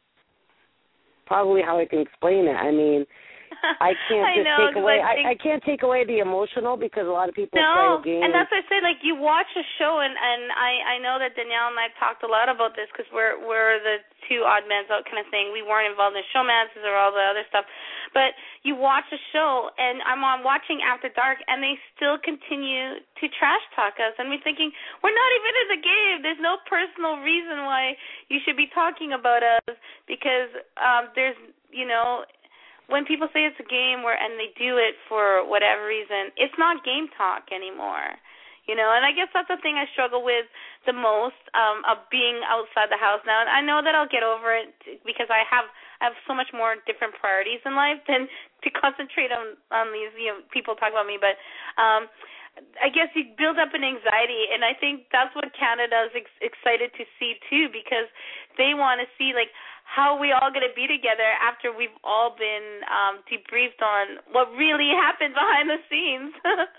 probably how I can explain it. I mean, I can't I just know, take away. I, think... I, I can't take away the emotional because a lot of people no, play a game. and that's what I say. Like you watch a show, and and I I know that Danielle and I talked a lot about this because we're we're the two odd men out kind of thing. We weren't involved in showmances or all the other stuff, but you watch a show, and I'm on watching After Dark, and they still continue to trash talk us, and we're thinking we're not even in the game. There's no personal reason why you should be talking about us because um, there's you know. When people say it's a game where and they do it for whatever reason, it's not game talk anymore, you know. And I guess that's the thing I struggle with the most um, of being outside the house now. And I know that I'll get over it because I have I have so much more different priorities in life than to concentrate on on these you know people talk about me. But um, I guess you build up an anxiety, and I think that's what Canada is ex- excited to see too, because they want to see like. How are we all going to be together after we've all been um, debriefed on what really happened behind the scenes?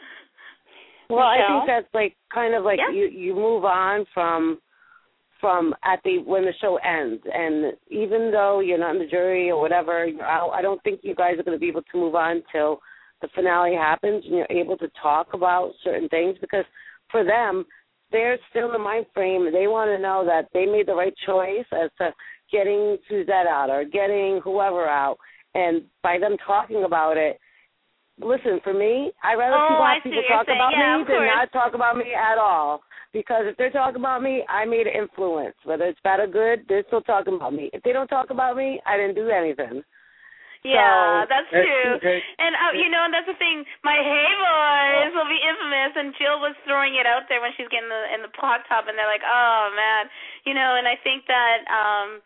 Well, I think that's like kind of like yeah. you, you move on from from at the when the show ends, and even though you're not in the jury or whatever, you're out, I don't think you guys are going to be able to move on till the finale happens and you're able to talk about certain things because for them, they're still in the mind frame. They want to know that they made the right choice as to getting Suzette out or getting whoever out. And by them talking about it, listen, for me, I'd rather oh, have people talk saying. about yeah, me than not talk about me at all. Because if they're talking about me, I made an influence. Whether it's bad or good, they're still talking about me. If they don't talk about me, I didn't do anything. Yeah, so, that's true. Okay. And, uh, you know, that's the thing. My hey boys will be infamous, and Jill was throwing it out there when she's getting in the, in the pot tub, and they're like, oh, man. You know, and I think that um,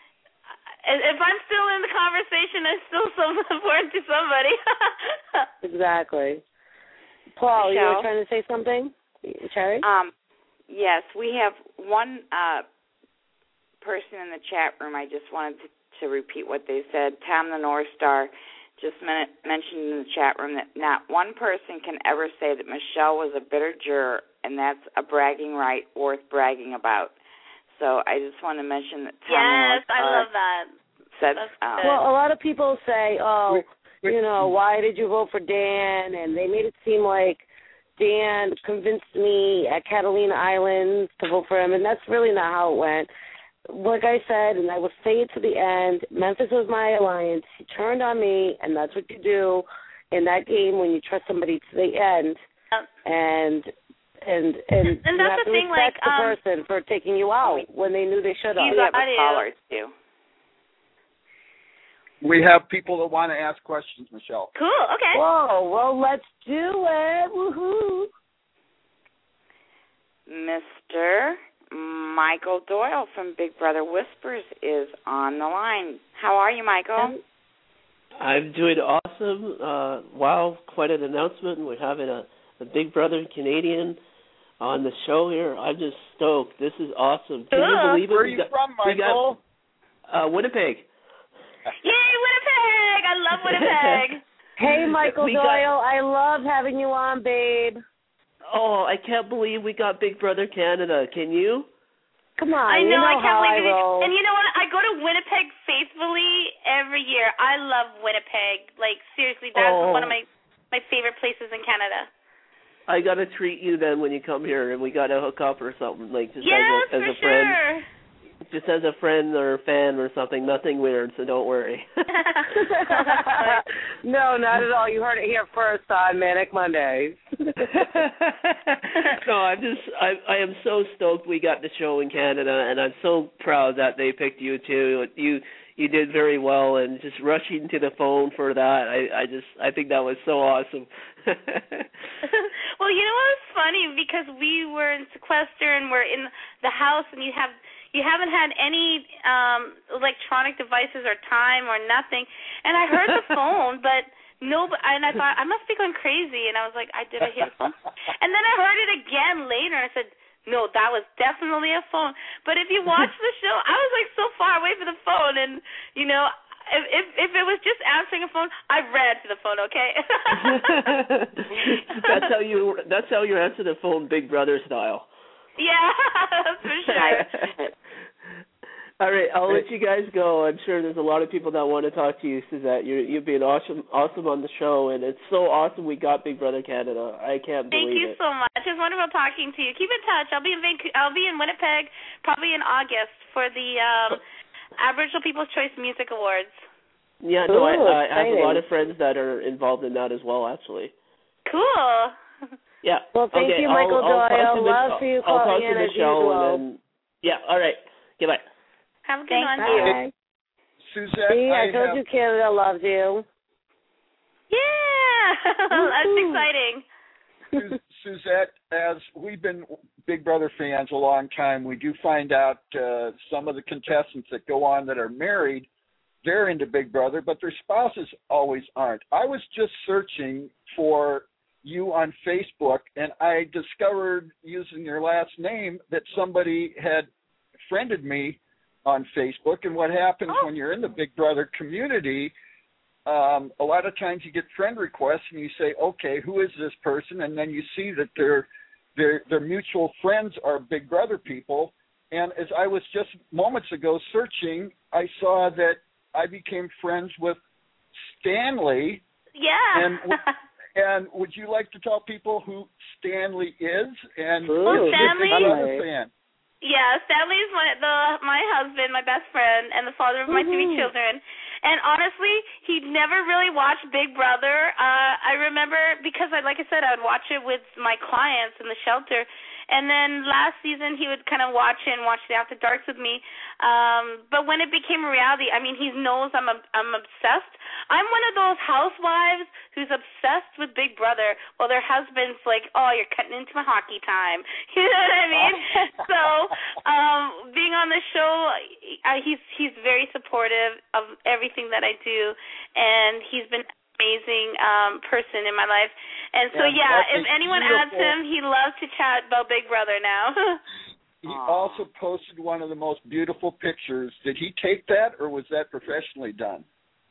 if I'm still in the conversation, I'm still so important to somebody. Exactly. Paul, Michelle? You were trying to say something? Cherry? Um, yes, we have one uh, person in the chat room I just wanted to to repeat what they said. Tom the North Star just men- mentioned in the chat room that not one person can ever say that Michelle was a bitter juror, and that's a bragging right worth bragging about. So I just want to mention that Tom yes, the North Star I love that. said, um, well, a lot of people say, oh, you know, why did you vote for Dan? And they made it seem like Dan convinced me at Catalina Islands to vote for him, and that's really not how it went. Like I said, and I will say it to the end, Memphis was my alliance. He turned on me, and that's what you do in that game when you trust somebody to the end. And and and, and you that's have the to thing, respect like, the um, person for taking you out when they knew they should have. You have a caller, too. We have people that want to ask questions, Michelle. Cool, okay. Whoa, well, let's do it. Woohoo. Mister Michael Doyle from Big Brother Whispers is on the line. How are you, Michael? I'm doing awesome. Uh, wow, quite an announcement. We're having a, a Big Brother Canadian on the show here. I'm just stoked. This is awesome. Can you believe it? Where are you got, from, Michael? Got, uh, Winnipeg. Yay, Winnipeg! I love Winnipeg. Hey, Michael Doyle. Got, I love having you on, babe. Oh, I can't believe we got Big Brother Canada. Can you? Come on, I know, you know I can't how believe I it. roll. And you know what? I go to Winnipeg faithfully every year. I love Winnipeg. Like, seriously, that's oh. one of my, my favorite places in Canada. I got to treat you then when you come here, and we got to hook up or something, like just yes, as a, as for a friend. sure. just as a friend or a fan or something, nothing weird, so don't worry. No, not at all. You heard it here first on Manic Mondays. No, I'm just, I, I am so stoked we got the show in Canada, and I'm so proud that they picked you too. You, you did very well, and just rushing to the phone for that, I, I just, I think that was so awesome. Well, you know what was funny, because we were in sequester and we're in the house, and you have you haven't had any um electronic devices or time or nothing, and I heard the phone, but no, and I thought I must be going crazy, and I was like, I did I hear the phone? And then I heard it again later, and I said, no, that was definitely a phone. But if you watch the show, I was like so far away from the phone, and you know. If, if if it was just answering a phone, I ran to the phone. Okay. That's how you. That's how you answer the phone, Big Brother style. Yeah, for sure. All right, I'll let you guys go. I'm sure there's a lot of people that want to talk to you, Suzette. You're, you've been awesome, awesome on the show, and it's so awesome we got Big Brother Canada. I can't Thank believe you it. so much. It's wonderful talking to you. Keep in touch. I'll be in Vancouver, I'll be in Winnipeg probably in August for the um, Aboriginal People's Choice Music Awards. Yeah, no, Ooh, I, I have a lot exciting. of friends that are involved in that as well, actually. Cool. Yeah. Well, thank okay, you, Michael I'll, I'll Doyle. talk to Love Mich- for you I'll talk calling to in as Michelle usual. and then, yeah, all right. Goodbye. Have a good Thank one. you. Bye. Suzette, See, I, I told have, you Canada loves you. Yeah, that's Woo-hoo. exciting. Su- Suzette, as we've been Big Brother fans a long time, we do find out uh, some of the contestants that go on that are married, they're into Big Brother, but their spouses always aren't. I was just searching for you on Facebook, and I discovered, using your last name, that somebody had friended me on Facebook. And what happens Oh. when you're in the Big Brother community, um, a lot of times you get friend requests and you say, okay, who is this person? And then you see that their their their mutual friends are Big Brother people. And as I was just moments ago searching, I saw that I became friends with Stanley. Yeah. And and would you like to tell people who Stanley is? And Ooh, Well, is he a Stanley- Big Brother fan? Yeah, Stanley's my the my husband, my best friend, and the father of my three Woohoo. children. And honestly, he never really watched Big Brother. Uh, I remember because I, like I said, I would watch it with my clients in the shelter. And then last season, he would kind of watch it and watch the After Darks with me. Um, but when it became a reality, I mean, he knows I'm a, I'm obsessed. I'm one of those housewives who's obsessed with Big Brother, while their husband's like, oh, you're cutting into my hockey time. You know what I mean? So um, being on the show, uh, he's he's very supportive of everything that I do, and he's been amazing um, person in my life. And so, And yeah, that's if anyone adds beautiful. him, he loves to chat about Big Brother now. He also posted one of the most beautiful pictures. Did he take that, or was that professionally done?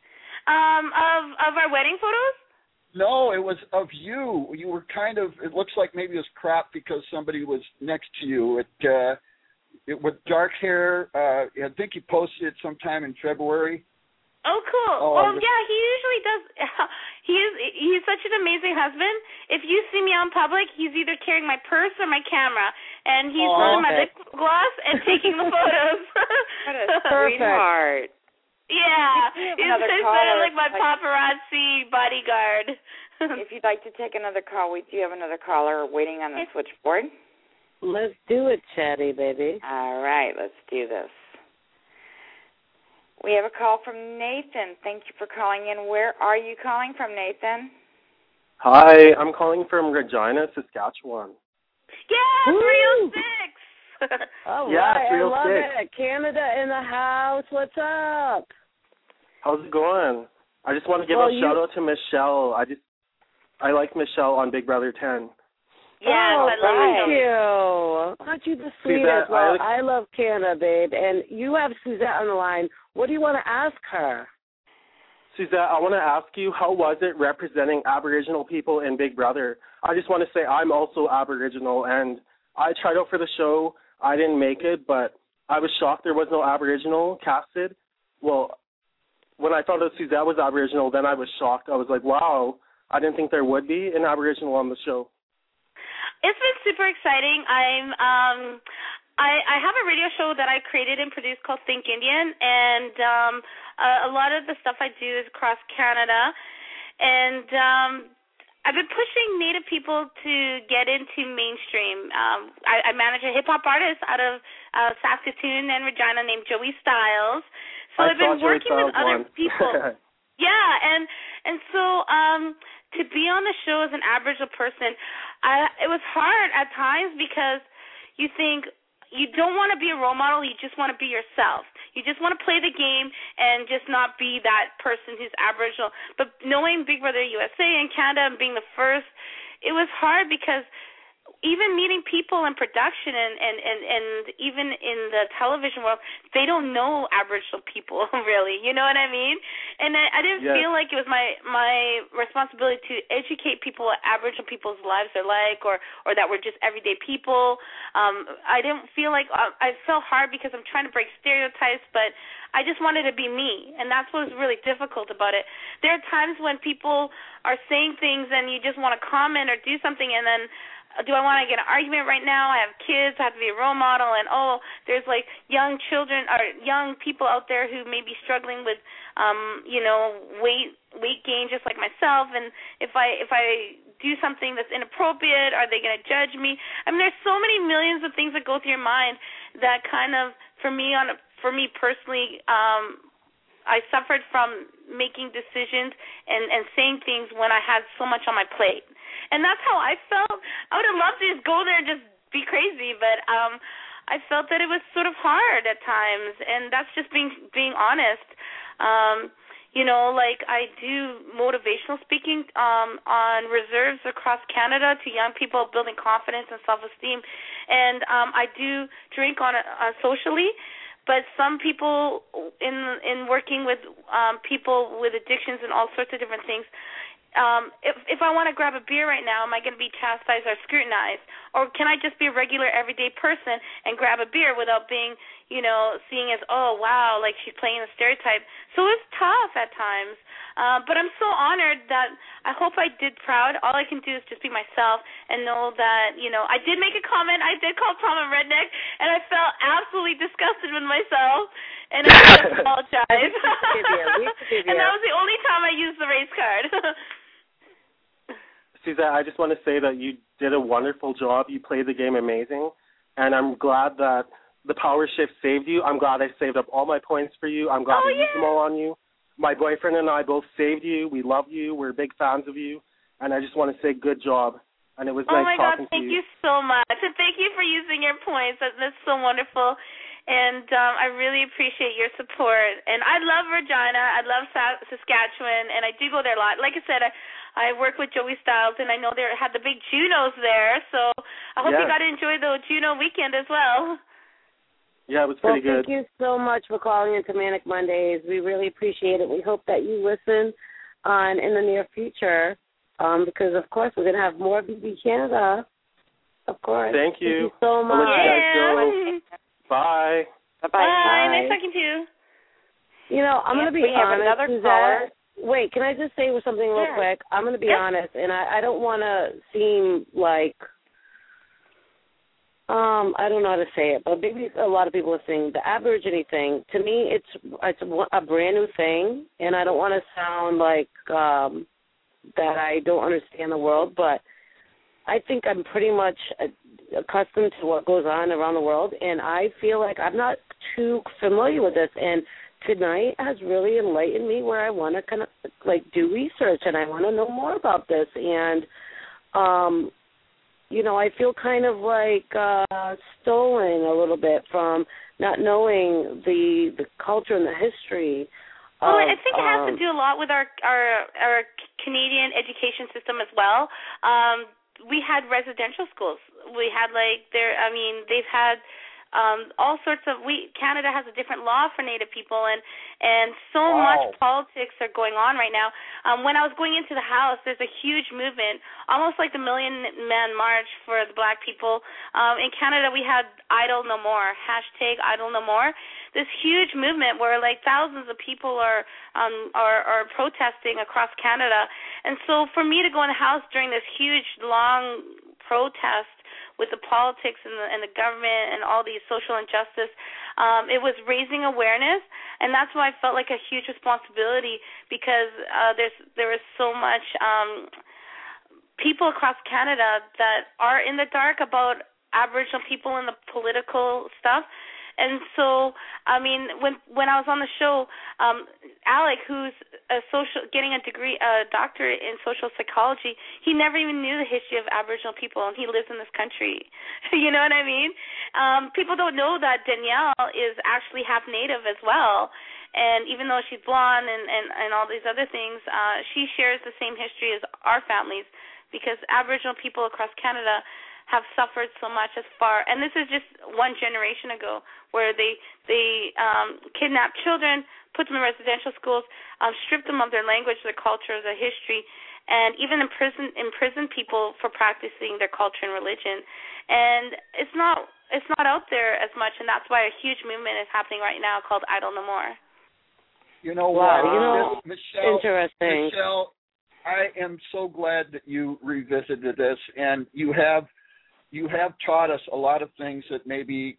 um, of of our wedding photos? No, it was of you. You were kind of, it looks like maybe it was cropped because somebody was next to you. It, uh, it with dark hair. Uh, I think he posted it sometime in February. Oh, cool. Oh, well, the- yeah, he usually does. He's he's such an amazing husband. If you see me out in public, he's either carrying my purse or my camera, and he's Oh, holding my okay. lip gloss and taking the photos. What a Perfect. sweetheart. Yeah, We do have he's another sort caller. of like my paparazzi bodyguard. If you'd like to take another call, we do have another caller waiting on the switchboard. Let's do it, Chatty, baby. All right, let's do this. We have a call from Nathan. Thank you for calling in. Where are you calling from, Nathan? Hi, I'm calling from Regina, Saskatchewan. Yeah, Woo! three oh six. All Yeah, right, I three oh love six. it. Canada in the house. What's up? How's it going? I just want to give Well, a you- shout out to Michelle. I just I like Michelle on Big Brother ten. Yes, oh, I love thank it. you. Aren't you the sweetest? Suzette, Well, I- I love Canada, babe. And you have Suzette on the line. What do you want to ask her? Suzette, I want to ask you, how was it representing Aboriginal people in Big Brother? I just want to say I'm also Aboriginal, and I tried out for the show. I didn't make it, but I was shocked there was no Aboriginal casted. Well, when I found out Suzette was Aboriginal, then I was shocked. I was like, wow, I didn't think there would be an Aboriginal on the show. It's been super exciting. I'm um I, I have a radio show that I created and produced called Think Indian, and um, a, a lot of the stuff I do is across Canada. And um, I've been pushing Native people to get into mainstream. Um, I, I manage a hip-hop artist out of uh, Saskatoon and Regina named Joey Styles. So I I've been working with other once. people. Yeah, and and so um, to be on the show as an Aboriginal person, I, it was hard at times because you think, you don't want to be a role model. You just want to be yourself. You just want to play the game and just not be that person who's Aboriginal. But knowing Big Brother U S A and Canada and being the first, it was hard because even meeting people in production and, and, and, and even in the television world, they don't know Aboriginal people, really. You know what I mean? And I, I didn't yes. feel like it was my, my responsibility to educate people what Aboriginal people's lives are like, or, or that we're just everyday people. Um, I didn't feel like uh, I felt hard because I'm trying to break stereotypes, but I just wanted to be me, and that's what was really difficult about it. There are times when people are saying things and you just want to comment or do something, and then do I want to get an argument right now? I have kids, I have to be a role model, and oh, there's like young children or young people out there who may be struggling with, um, you know, weight weight gain just like myself. And if I if I do something that's inappropriate, are they going to judge me? I mean, there's so many millions of things that go through your mind that kind of, for me on for me personally, um, I suffered from making decisions and and saying things when I had so much on my plate. And that's how I felt. I would have loved to just go there and just be crazy, but um, I felt that it was sort of hard at times, and that's just being being honest. Um, you know, like I do motivational speaking um, on reserves across Canada to young people building confidence and self-esteem, and um, I do drink on uh, socially. But some people in in working with um, people with addictions and all sorts of different things, Um, if if I want to grab a beer right now, am I going to be chastised or scrutinized? Or can I just be a regular, everyday person and grab a beer without being, you know, seeing as, oh, wow, like she's playing a stereotype? So it's tough at times. Uh, but I'm so honored that I hope I did proud. All I can do is just be myself and know that, you know, I did make a comment. I did call Tom a redneck, and I felt absolutely disgusted with myself. And I had to apologize. And that was the only time I used the race card. Suzette, I just want to say that you did a wonderful job. You played the game amazing, and I'm glad that the power shift saved you. I'm glad I saved up all my points for you. I'm glad oh, I yeah. used them all on you. My boyfriend and I both saved you. We love you. We're big fans of you, and I just want to say good job. And it was oh nice God, talking to you. Oh, my God, thank you so much. And thank you for using your points. That, that's so wonderful. And um, I really appreciate your support. And I love Regina. I love Saskatchewan, and I do go there a lot. Like I said, I, I work with Joey Styles, and I know they had the big Junos there. So I hope yeah. you got to enjoy the Juno weekend as well. Yeah, it was pretty well, good. Thank you so much for calling into Manic Mondays. We really appreciate it. We hope that you listen on in the near future um, because, of course, we're going to have more B B Canada. Of course. Thank you. Thank you so much. Yeah. Bye. Bye. Bye. Nice talking to you. You know, I'm yes, going to be we have honest, another Suzette. caller. Wait, can I just say something real Yeah. quick? I'm going to be Yeah. honest, and I, I don't want to seem like, um, I don't know how to say it, but maybe a lot of people are saying the Aborigine thing. To me, it's it's a brand new thing, and I don't want to sound like um, that I don't understand the world, but I think I'm pretty much accustomed to what goes on around the world, and I feel like I'm not too familiar with this. And tonight has really enlightened me where I want to kind of like do research, and I want to know more about this. And um, you know, I feel kind of like uh, stolen a little bit from not knowing the the culture and the history. Well, of, I think it has um, to do a lot with our our, our Canadian education system as well. Um, we had residential schools. We had like there. I mean, they've had um, all sorts of. We Canada has a different law for Native people, and and so Wow. much politics are going on right now. Um, when I was going into the House, there's a huge movement, almost like the Million Man March for the Black people. Um, in Canada, we had Idle No More, hashtag Idle No More. This huge movement where like thousands of people are um, are, are protesting across Canada. And so for me to go in the House during this huge, long protest with the politics and the, and the government and all these social injustice. Um, it was raising awareness, and that's why I felt like a huge responsibility because uh, there's there is so much um, people across Canada that are in the dark about Aboriginal people and the political stuff. And so, I mean, when when I was on the show, um, Alec, who's a social, getting a degree, a doctorate in social psychology, he never even knew the history of Aboriginal people, and he lives in this country. You know what I mean? Um, people don't know that Danielle is actually half Native as well. And even though she's blonde and, and, and all these other things, uh, she shares the same history as our families because Aboriginal people across Canada have suffered so much as far, and this is just one generation ago, where they they um, kidnap children, put them in residential schools, um, strip them of their language, their culture, their history, and even imprison imprison people for practicing their culture and religion. And it's not it's not out there as much, and that's why a huge movement is happening right now called Idle No More. You know wow, what, you know, Michelle? interesting. Michelle, I am so glad that you revisited this, and you have. You have taught us a lot of things that maybe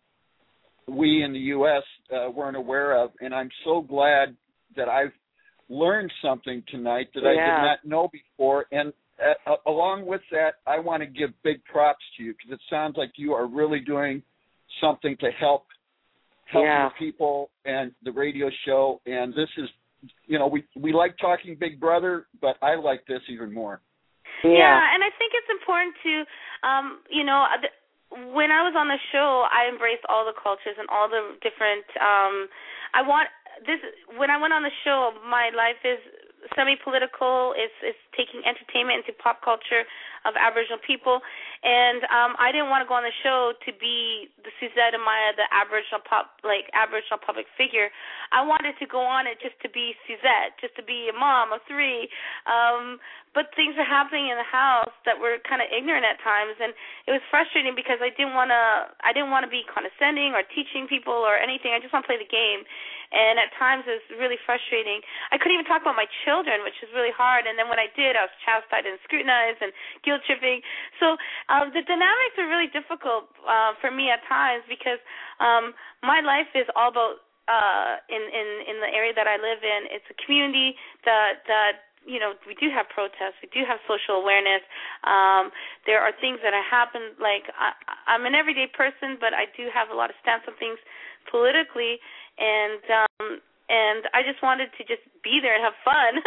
we in the U S uh, weren't aware of, and I'm so glad that I've learned something tonight that yeah. I did not know before. And uh, along with that, I want to give big props to you because it sounds like you are really doing something to help help yeah. the people and the radio show. And this is, you know, we we like talking Big Brother, but I like this even more. Yeah, yeah and I think it's important to, um, you know, th- when I was on the show, I embraced all the cultures and all the different. Um, I want this. When I went on the show, my life is semi-political. It's it's taking entertainment into pop culture of Aboriginal people, and um, I didn't want to go on the show to be the Suzette Amaya, the Aboriginal pop, like Aboriginal public figure. I wanted to go on it just to be Suzette, just to be a mom of three. Um, but things are happening in the house that were kind of ignorant at times, and it was frustrating because I didn't want to. I didn't want to be condescending or teaching people or anything. I just want to play the game, and at times it was really frustrating. I couldn't even talk about my children, which is really hard. And then when I did, I was chastised and scrutinized and guilt tripping. So um, the dynamics are really difficult uh, for me at times because um, my life is all about uh, in, in in the area that I live in. It's a community that that you know we do have protests, we do have social awareness. Um, there are things that happen. Like I, I'm an everyday person, but I do have a lot of stance on things politically, and um, and I just wanted to just be there and have fun.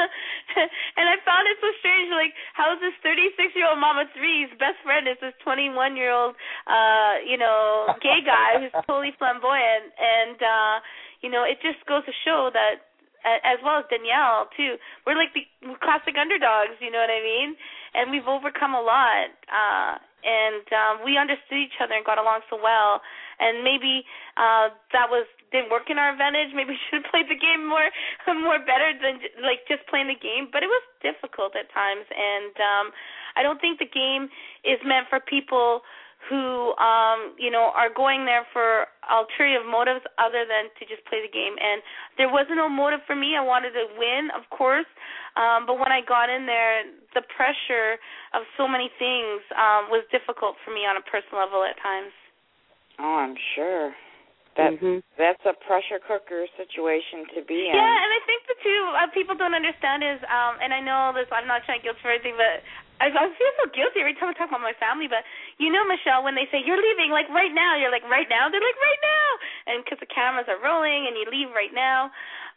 And I found it so strange, like, how is this thirty-six-year-old mama three's best friend is this twenty-one-year-old, uh, you know, gay guy who's totally flamboyant. And, uh, you know, it just goes to show that, as well as Danielle, too, we're like the classic underdogs, you know what I mean? And we've overcome a lot. Uh, and um, we understood each other and got along so well. And maybe uh, that was didn't work in our advantage. Maybe we should have played the game more, more better than like just playing the game. But it was difficult at times, and um, I don't think the game is meant for people who, um, you know, are going there for ulterior motives other than to just play the game. And there wasn't no motive for me. I wanted to win, of course. Um, but when I got in there, the pressure of so many things um, was difficult for me on a personal level at times. Oh, I'm sure. That mm-hmm. That's a pressure cooker situation to be in. Yeah, and I think the two uh, people don't understand is, um, and I know this, I'm not trying to guilt for anything, but I, I feel so guilty every time I talk about my family. But you know, Michelle, when they say you're leaving, like right now, you're like right now. They're like right now, and because the cameras are rolling, and you leave right now.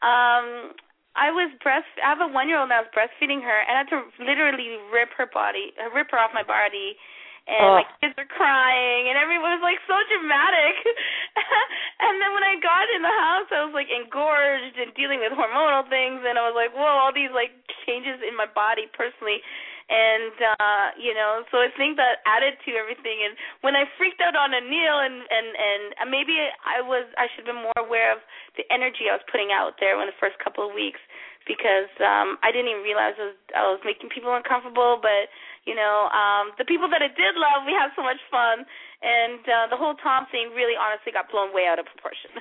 Um, I was breast. I have a one-year-old and I was breastfeeding her, and I had to literally rip her body, rip her off my body. And oh. my kids are crying, and everyone was, like, so dramatic. And then when I got in the house, I was, like, engorged and dealing with hormonal things, and I was like, whoa, all these, like, changes in my body personally. And, uh, you know, so I think that added to everything. And when I freaked out on Anil, and, and, and maybe I was, I should have been more aware of the energy I was putting out there in the first couple of weeks, because um, I didn't even realize I was, I was making people uncomfortable, but you know, um, the people that I did love, we had so much fun, and uh, the whole Tom thing really honestly got blown way out of proportion.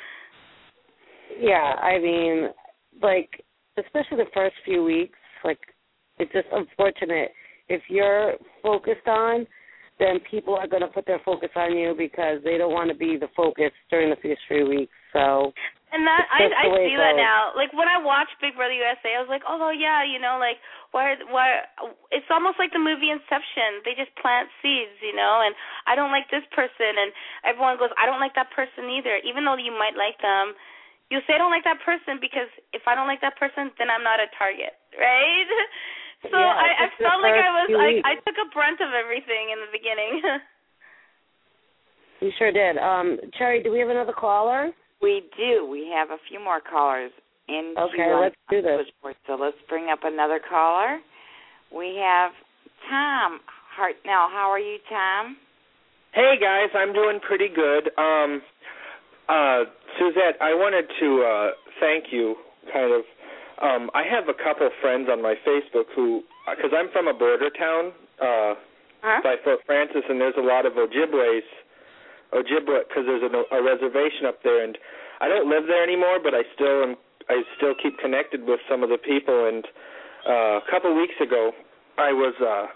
Yeah, I mean, like, especially the first few weeks, like, it's just unfortunate. If you're focused on then people are going to put their focus on you because they don't want to be the focus during the first three weeks. So. And that I I see that goes. now. Like when I watched Big Brother U S A, I was like, oh yeah, you know, like why why it's almost like the movie Inception. They just plant seeds, you know. And I don't like this person, and everyone goes, I don't like that person either. Even though you might like them, you say I don't like that person because if I don't like that person, then I'm not a target, right? So yeah, I, I felt like I was I, I took a brunt of everything in the beginning. You sure did. Um, Cherry, do we have another caller? We do. We have a few more callers in. Okay, let's do this. So let's bring up another caller. We have Tom Hartnell. How are you, Tom? Hey, guys. I'm doing pretty good. Um, uh, Suzette, I wanted to uh, thank you, kind of. Um, I have a couple friends on my Facebook who, because I'm from a border town uh, huh? by Fort Francis, and there's a lot of Ojibways. Ojibwa, because there's a, a reservation up there, and I don't live there anymore, but I still am. I still keep connected with some of the people. And uh, a couple weeks ago, I was uh,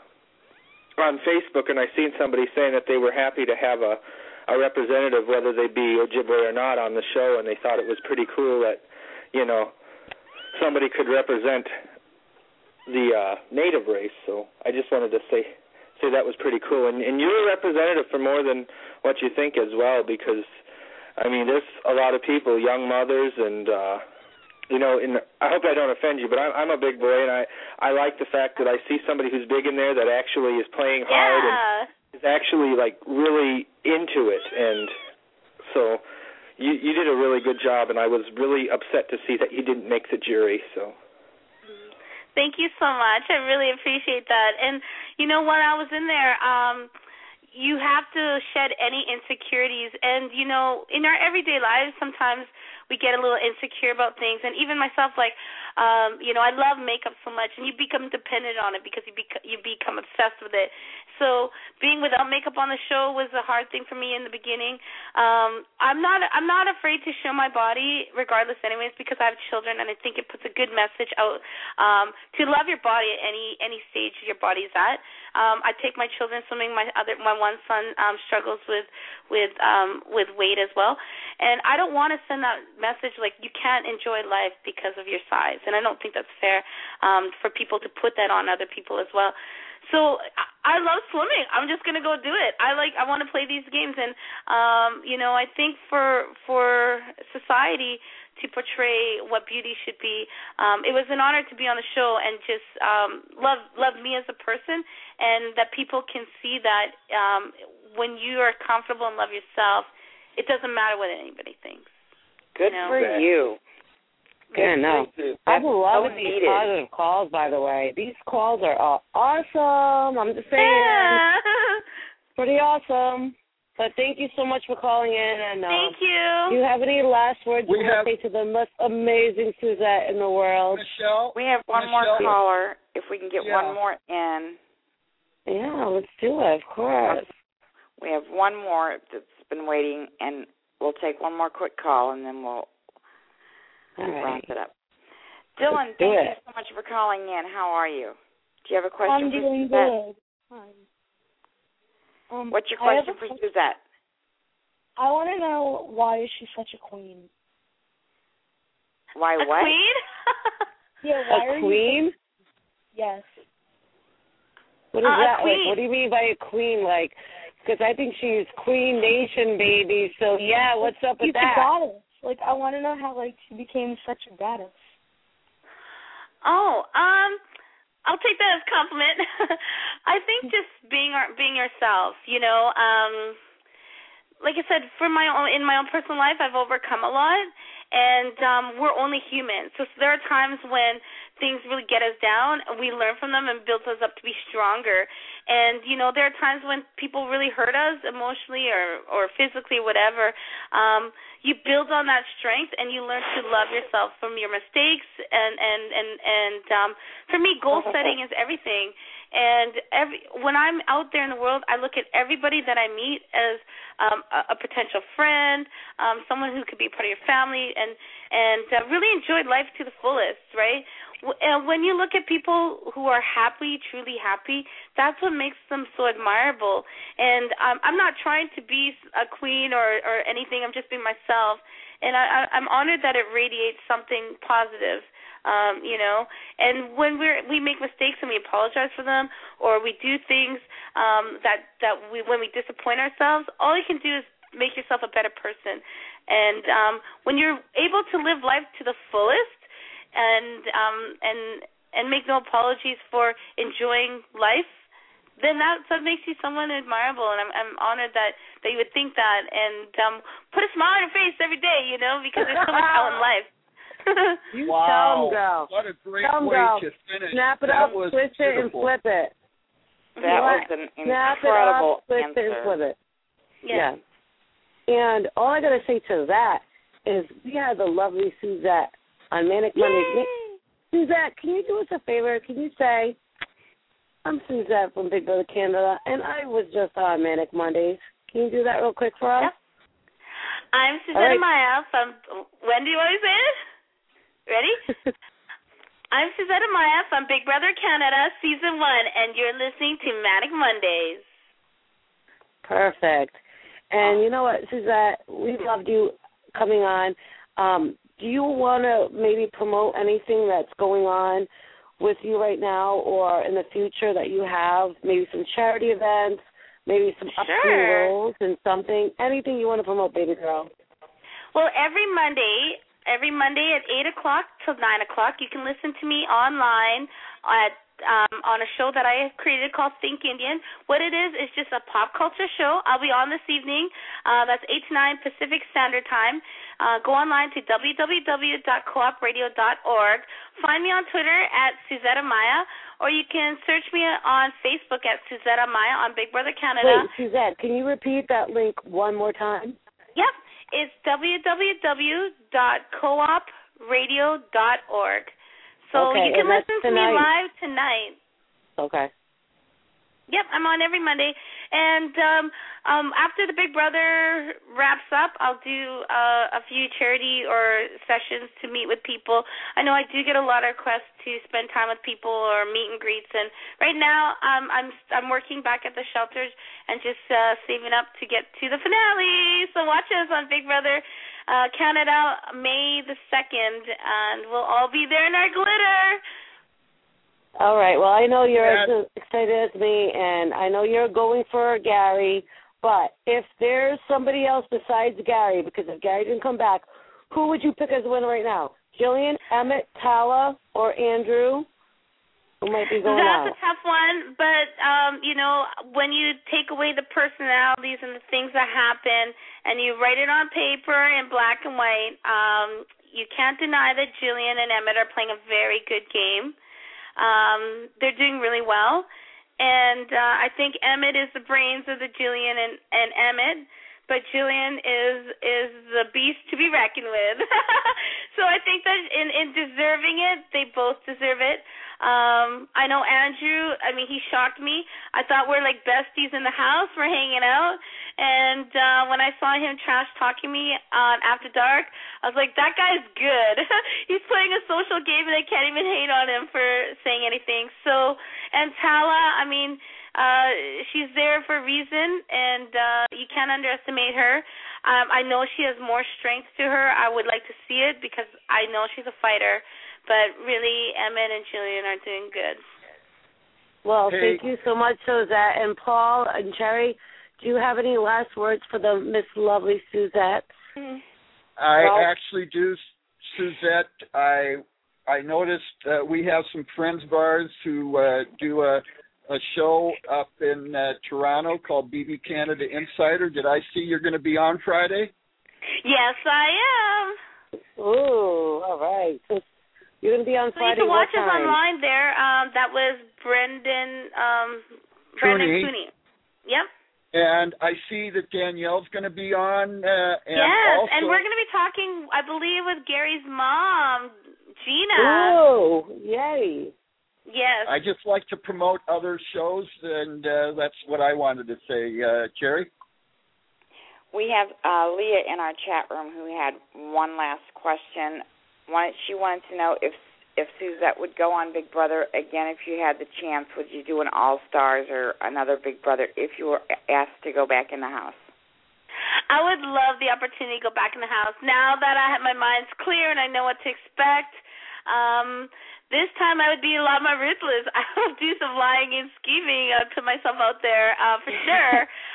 on Facebook, and I seen somebody saying that they were happy to have a, a representative, whether they be Ojibwe or not, on the show, and they thought it was pretty cool that, you know, somebody could represent the uh, native race. So I just wanted to say. say that was pretty cool. And, and you're a representative for more than what you think as well, because, I mean, there's a lot of people, young mothers, and, uh, you know, in, I hope I don't offend you, but I'm, I'm a big boy, and I, I like the fact that I see somebody who's big in there that actually is playing hard yeah. and is actually, like, really into it. And so you, you did a really good job, and I was really upset to see that you didn't make the jury, so... Thank you so much. I really appreciate that. And, you know, when I was in there, um, you have to shed any insecurities. And, you know, in our everyday lives, sometimes we get a little insecure about things. And even myself, like, um, you know, I love makeup so much, and you become dependent on it because you, bec- you become obsessed with it. So being without makeup on the show was a hard thing for me in the beginning. Um, I'm not I'm not afraid to show my body regardless anyways, because I have children, and I think it puts a good message out um, to love your body at any any stage your body's at. Um, I take my children swimming. My other my one son um, struggles with with um, with weight as well, and I don't want to send that message like you can't enjoy life because of your size, and I don't think that's fair um, for people to put that on other people as well. So I love swimming. I'm just gonna go do it. I like. I want to play these games, and um, you know, I think for for society to portray what beauty should be, um, it was an honor to be on the show and just um, love love me as a person, and that people can see that um, when you are comfortable and love yourself, it doesn't matter what anybody thinks. Good you know? for you. Yeah, no. I'm loving these positive calls, by the way. These calls are all awesome. I'm just saying. Yeah. Pretty awesome. But thank you so much for calling in. And uh, thank you. Do you have any last words we you want have, to say to the most amazing Suzette in the world? Michelle? We have one Michelle? more caller. If we can get yeah. one more in. Yeah, let's do it, of course. We have one more that's been waiting, and we'll take one more quick call, and then we'll All right. wrap it up. Dylan, Let's do thank it. you so much for calling in. How are you? Do you have a question I'm for doing Suzette? good. Fine. Um, What's your I have question a for question. Suzette? I want to know, why is she such a queen? Why A what? queen? Yeah, why A are queen? You yes. What is Uh, a that? queen. Like, what do you mean by a queen? Like, because I think she's Queen Nation, baby. So yeah, what's up with She's that? a goddess. Like, I want to know how, like, she became such a goddess. Oh, um, I'll take that as a compliment. I think just being being yourself, you know. Um, like I said, for my own in my own personal life, I've overcome a lot, and um, we're only human. So there are times when things really get us down, and we learn from them and build us up to be stronger. And, you know, there are times when people really hurt us emotionally or, or physically, whatever. Um, you build on that strength, and you learn to love yourself from your mistakes. And, and, and, and um, for me, goal setting is everything. And every when I'm out there in the world, I look at everybody that I meet as um, a, a potential friend, um, someone who could be part of your family, and and uh, really enjoy life to the fullest, right? And when you look at people who are happy, truly happy, that's what makes them so admirable. And um, I'm not trying to be a queen or, or anything. I'm just being myself. And I, I'm honored that it radiates something positive, um, you know. And when we're, we make mistakes and we apologize for them, or we do things um, that, that we, when we disappoint ourselves, all you can do is make yourself a better person. And um, when you're able to live life to the fullest, and um and and make no apologies for enjoying life, then that that makes you someone admirable, and I'm I'm honored that, that you would think that, and um put a smile on your face every day, you know, because there's so much out in life. You wow. Tell 'em, girl. What a great tell 'em, way girl. to finish. Snap it that up, twist it, and flip it. That was an Snap incredible it up, twist answer. it, and flip it. Yeah. yeah. And all I got to say to that is we had the lovely Suzette on Manic Mondays. Suzette, can you do us a favor? Can you say, I'm Suzette from Big Brother Canada, and I was just on Manic Mondays. Can you do that real quick for us? Yep. I'm Suzette right. Amaya from, when do you want to say it? Ready? I'm Suzette Amaya from Big Brother Canada, Season one, and you're listening to Manic Mondays. Perfect. And you know what, Suzette, we loved you coming on. Um, do you want to maybe promote anything that's going on with you right now or in the future that you have, maybe some charity events, maybe some Sure. upcoming roles and something, anything you want to promote, baby girl? Well, every Monday, every Monday at eight o'clock till nine o'clock, you can listen to me online at Um, on a show that I have created called Think Indian. What it is is just a pop culture show. I'll be on this evening. Uh, that's eight to nine Pacific Standard Time. Uh, go online to w w w dot co op radio dot org. Find me on Twitter at Suzette Amaya, or you can search me on Facebook at Suzette Amaya on Big Brother Canada. Wait, Suzette, can you repeat that link one more time? Yep. It's w w w dot co op radio dot org. So okay, you can listen to tonight. me live tonight. Okay. Yep, I'm on every Monday. And um, um, after the Big Brother wraps up, I'll do uh, a few charity or sessions to meet with people. I know I do get a lot of requests to spend time with people or meet and greets. And right now, um, I'm I'm working back at the shelters and just uh, saving up to get to the finale. So watch us on Big Brother uh, Canada, May the second, and we'll all be there in our glitter. All right. Well, I know you're Yeah. as excited as me, and I know you're going for Gary. But if there's somebody else besides Gary, because if Gary didn't come back, who would you pick as a winner right now? Jillian, Emmett, Tala, or Andrew? Who might be going That's out? a tough one, but, um, you know, when you take away the personalities and the things that happen and you write it on paper in black and white, um, you can't deny that Jillian and Emmett are playing a very good game. Um, they're doing really well, and uh, I think Emmett is the brains of the Jillian and, and Emmett, but Jillian is is the beast to be reckoned with. So I think that in, in deserving it, they both deserve it. Um, I know Andrew, I mean, he shocked me. I thought we're like besties in the house. We're hanging out. And uh, when I saw him trash-talking me on After Dark, I was like, that guy's good. He's playing a social game, and I can't even hate on him for saying anything. So, and Tala, I mean, uh, she's there for a reason, and uh, you can't underestimate her. Um, I know she has more strength to her. I would like to see it because I know she's a fighter. But really, Emmett and Jillian are doing good. Well, Hey. thank you so much, Suzette. And Paul and Jerry, do you have any last words for the Miss Lovely Suzette? Mm-hmm. I Well- actually do, Suzette. I I noticed uh, we have some friends of ours who uh, do a a show up in uh, Toronto called B B Canada Insider. Did I see you're going to be on Friday? Yes, I am. Ooh, all right. So you're going to be on So Friday. you can watch what us time? online there. Um, that was Brendan, um, Brendan Cooney. Cooney. Yep. And I see that Danielle's going to be on. Uh, and yes, also, and we're going to be talking, I believe, with Gary's mom, Gina. Ooh, yay. Yes. I just like to promote other shows, and uh, that's what I wanted to say. Uh, Jerry? We have uh, Leah in our chat room who had one last question. One, she wanted to know if if Suzette would go on Big Brother again if you had the chance. Would you do an All-Stars or another Big Brother if you were asked to go back in the house? I would love the opportunity to go back in the house. Now that I have my mind's clear and I know what to expect, um, this time I would be a lot more ruthless. I would do some lying and scheming. I'd put myself out there uh, for sure.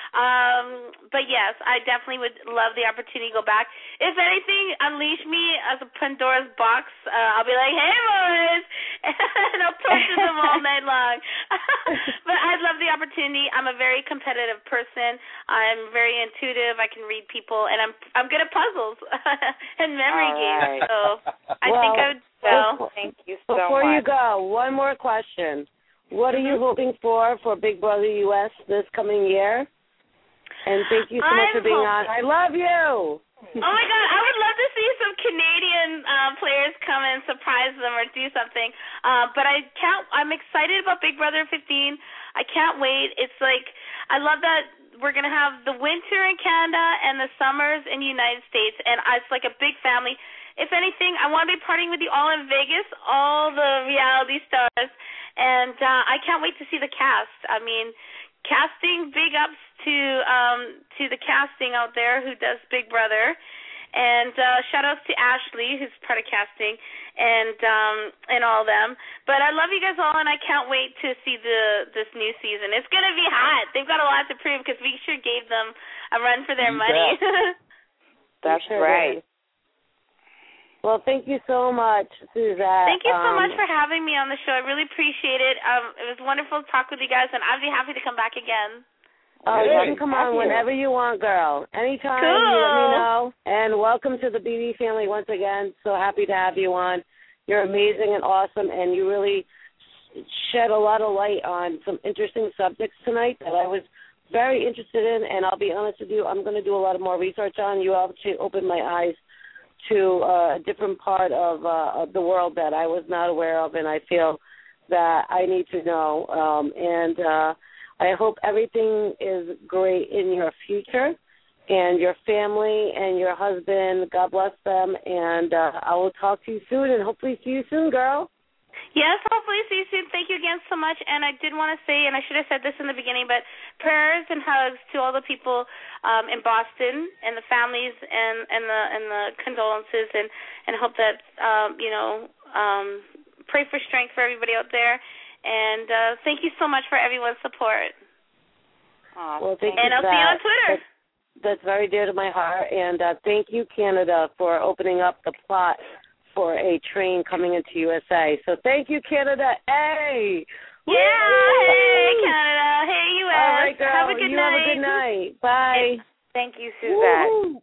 um, but yes, I definitely would love the opportunity to go back. If anything, unleash me as a Pandora's box. Uh, I'll be like, hey, boys, and I'll torture them all night long. But I'd love the opportunity. I'm a very competitive person. I'm very intuitive. I can read people, and I'm I'm good at puzzles and memory all games. right. So I well, think I would. Well, thank you so Before much. you go, one more question. What are you hoping for for Big Brother U S this coming year? And thank you so much I'm for being hoping- on. I love you. Oh my God, I would love to see some Canadian uh, players come and surprise them or do something. Uh, but I can't. I'm excited about Big Brother fifteen. I can't wait. It's like I love that we're gonna have the winter in Canada and the summers in the United States, and it's like a big family. If anything, I want to be partying with you all in Vegas, all the reality stars, and uh, I can't wait to see the cast. I mean, casting, big ups to um, to the casting out there who does Big Brother, and uh, shout outs to Ashley, who's part of casting, and um, and all them. But I love you guys all, and I can't wait to see the this new season. It's gonna be hot. They've got a lot to prove because we sure gave them a run for their You money. That's sure right. did. Well, thank you so much, Suzette. Thank you so um, much for having me on the show. I really appreciate it. Um, it was wonderful to talk with you guys, and I'd be happy to come back again. Oh, Hey, you can come on fabulous. whenever you want, girl. Anytime, Cool. you let me know. And welcome to the B D family once again. So happy to have you on. You're amazing and awesome, and you really shed a lot of light on some interesting subjects tonight that I was very interested in. And I'll be honest with you, I'm going to do a lot of more research on. You actually opened my eyes to uh, a different part of, uh, of the world that I was not aware of, and I feel that I need to know. Um, and uh, I hope everything is great in your future and your family and your husband. God bless them, and uh, I will talk to you soon, and hopefully see you soon, girl. Yes, hopefully see you soon. Thank you again so much. And I did want to say, and I should have said this in the beginning, but prayers and hugs to all the people um, in Boston and the families and, and the and the condolences, and, and hope that, um, you know, um, pray for strength for everybody out there. And uh, thank you so much for everyone's support. Oh, Well, thank and you I'll for see you that. on Twitter. That's, that's very dear to my heart. And uh, thank you, Canada, for opening up the plot for a train coming into U S A. So thank you, Canada. Hey! Yeah, hey, Canada. Hey, U S. All right, girl. Have a good you night. have a good night. Bye. Thank you, Suzette. Woo-hoo.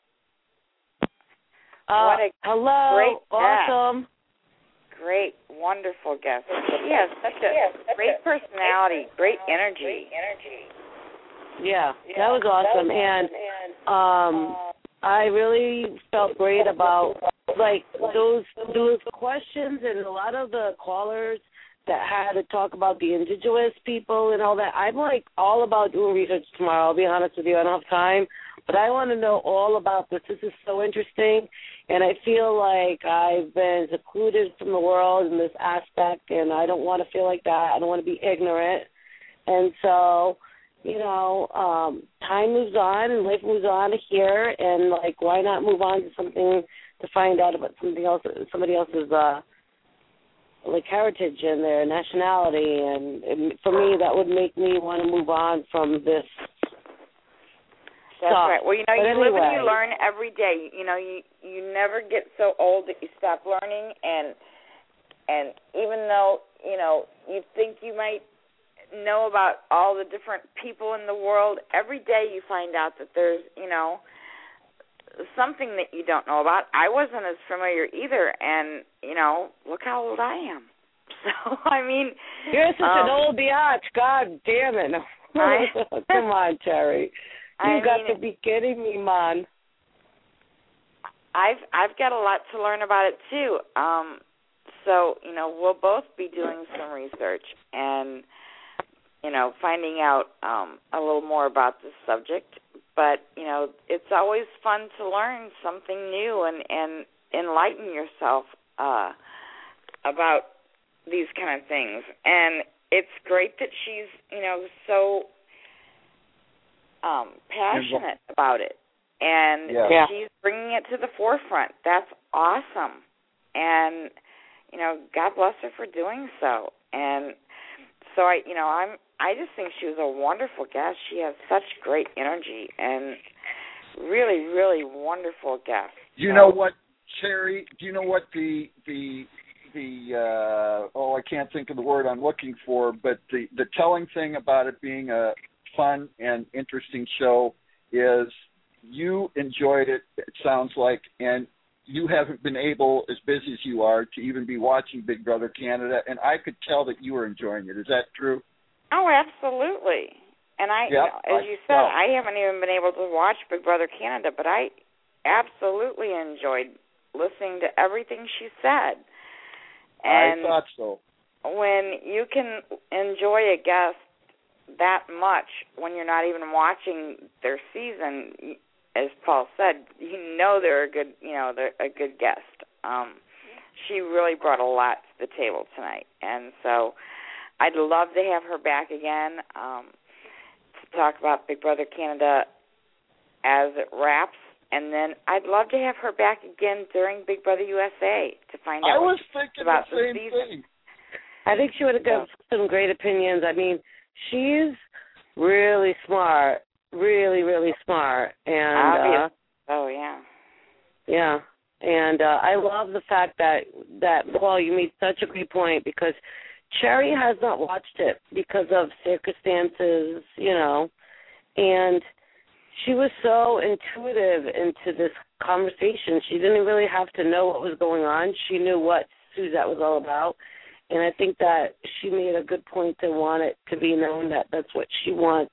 Uh, What a hello. great guest. Awesome. Great, wonderful guest. She has such a great personality, great energy. Yeah, that was awesome. And um, I really felt great about, like, those those questions and a lot of the callers that had to talk about the indigenous people and all that. I'm, like, all about doing research tomorrow. I'll be honest with you. I don't have time. But I want to know all about this. This is so interesting. And I feel like I've been secluded from the world in this aspect, and I don't want to feel like that. I don't want to be ignorant. And so, you know, um, time moves on and life moves on here, and, like, why not move on to something to find out about something else, somebody else's, uh, like, heritage and their nationality. And, and for me, that would make me want to move on from this. That's stuff. right. Well, you know, But you live and anyway. you learn every day. You know, you you never get so old that you stop learning, and and even though, you know, you think you might know about all the different people in the world, every day you find out that there's, you know, something that you don't know about. I wasn't as familiar either, and, you know, look how old I am. So, I mean. You're such um, an old biatch. God damn it. I, Come on, Terry. You I got mean, to be kidding me, man. I've I've got a lot to learn about it too. Um, so, you know, we'll both be doing some research and, you know, finding out um, a little more about this subject. But, you know, it's always fun to learn something new and, and enlighten yourself uh, about these kind of things. And it's great that she's, you know, so um, passionate about it. And yeah. she's bringing it to the forefront. That's awesome. And, you know, God bless her for doing so. And so, I, you know, I'm, I just think she was a wonderful guest. She has such great energy and really, really wonderful guest. Do you know what, Sherry, do you know what the, the, the, uh, oh, I can't think of the word I'm looking for, but the, the telling thing about it being a fun and interesting show is you enjoyed it, it sounds like, and you haven't been able, as busy as you are, to even be watching Big Brother Canada, and I could tell that you were enjoying it. Is that true? Oh, absolutely. And I, yep, you know, as I, you said, well, I haven't even been able to watch Big Brother Canada, but I absolutely enjoyed listening to everything she said. And I thought so. When you can enjoy a guest that much when you're not even watching their season, as Paul said, you know they're a good, you know, they're a good guest. Um, she really brought a lot to the table tonight, and so I'd love to have her back again um, to talk about Big Brother Canada as it wraps, and then I'd love to have her back again during Big Brother U S A to find out I was thinking about the same the season. thing. I think she would have got some great opinions. I mean, she's really smart, really, really smart, and uh, oh yeah, yeah, and uh, I love the fact that that Paul, you made such a great point because Cherry has not watched it because of circumstances, you know, and she was so intuitive into this conversation. She didn't really have to know what was going on. She knew what Suzette was all about. And I think that she made a good point to want it to be known that that's what she wants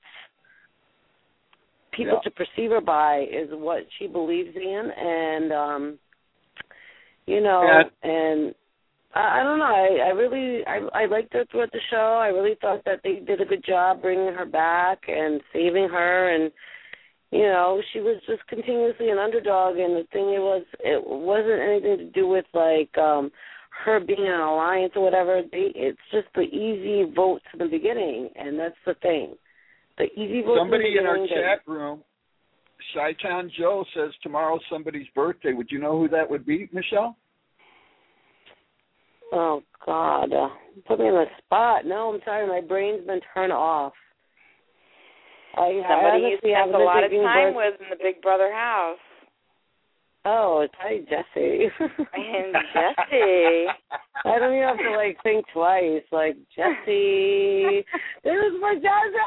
people yeah. to perceive her by is what she believes in. And, um, you know, yeah. and I, I don't know. I, I really, I, I liked her throughout the show. I really thought that they did a good job bringing her back and saving her. And, you know, she was just continuously an underdog. And the thing it was, it wasn't anything to do with, like, um, her being in an alliance or whatever. They, it's just the easy votes in the beginning, and that's the thing. The easy votes Somebody in, the in our they, chat room, Chi-Town Joe, says tomorrow's somebody's birthday. Would you know who that would be, Michelle? Oh, God. Uh, put me on the spot. No, I'm sorry. My brain's been turned off. I, Somebody I you spent a lot of time birth- with in the Big Brother house. Oh, it's hi, Jesse. And Jesse. I don't even have to, like, think twice. Like, Jesse. This is for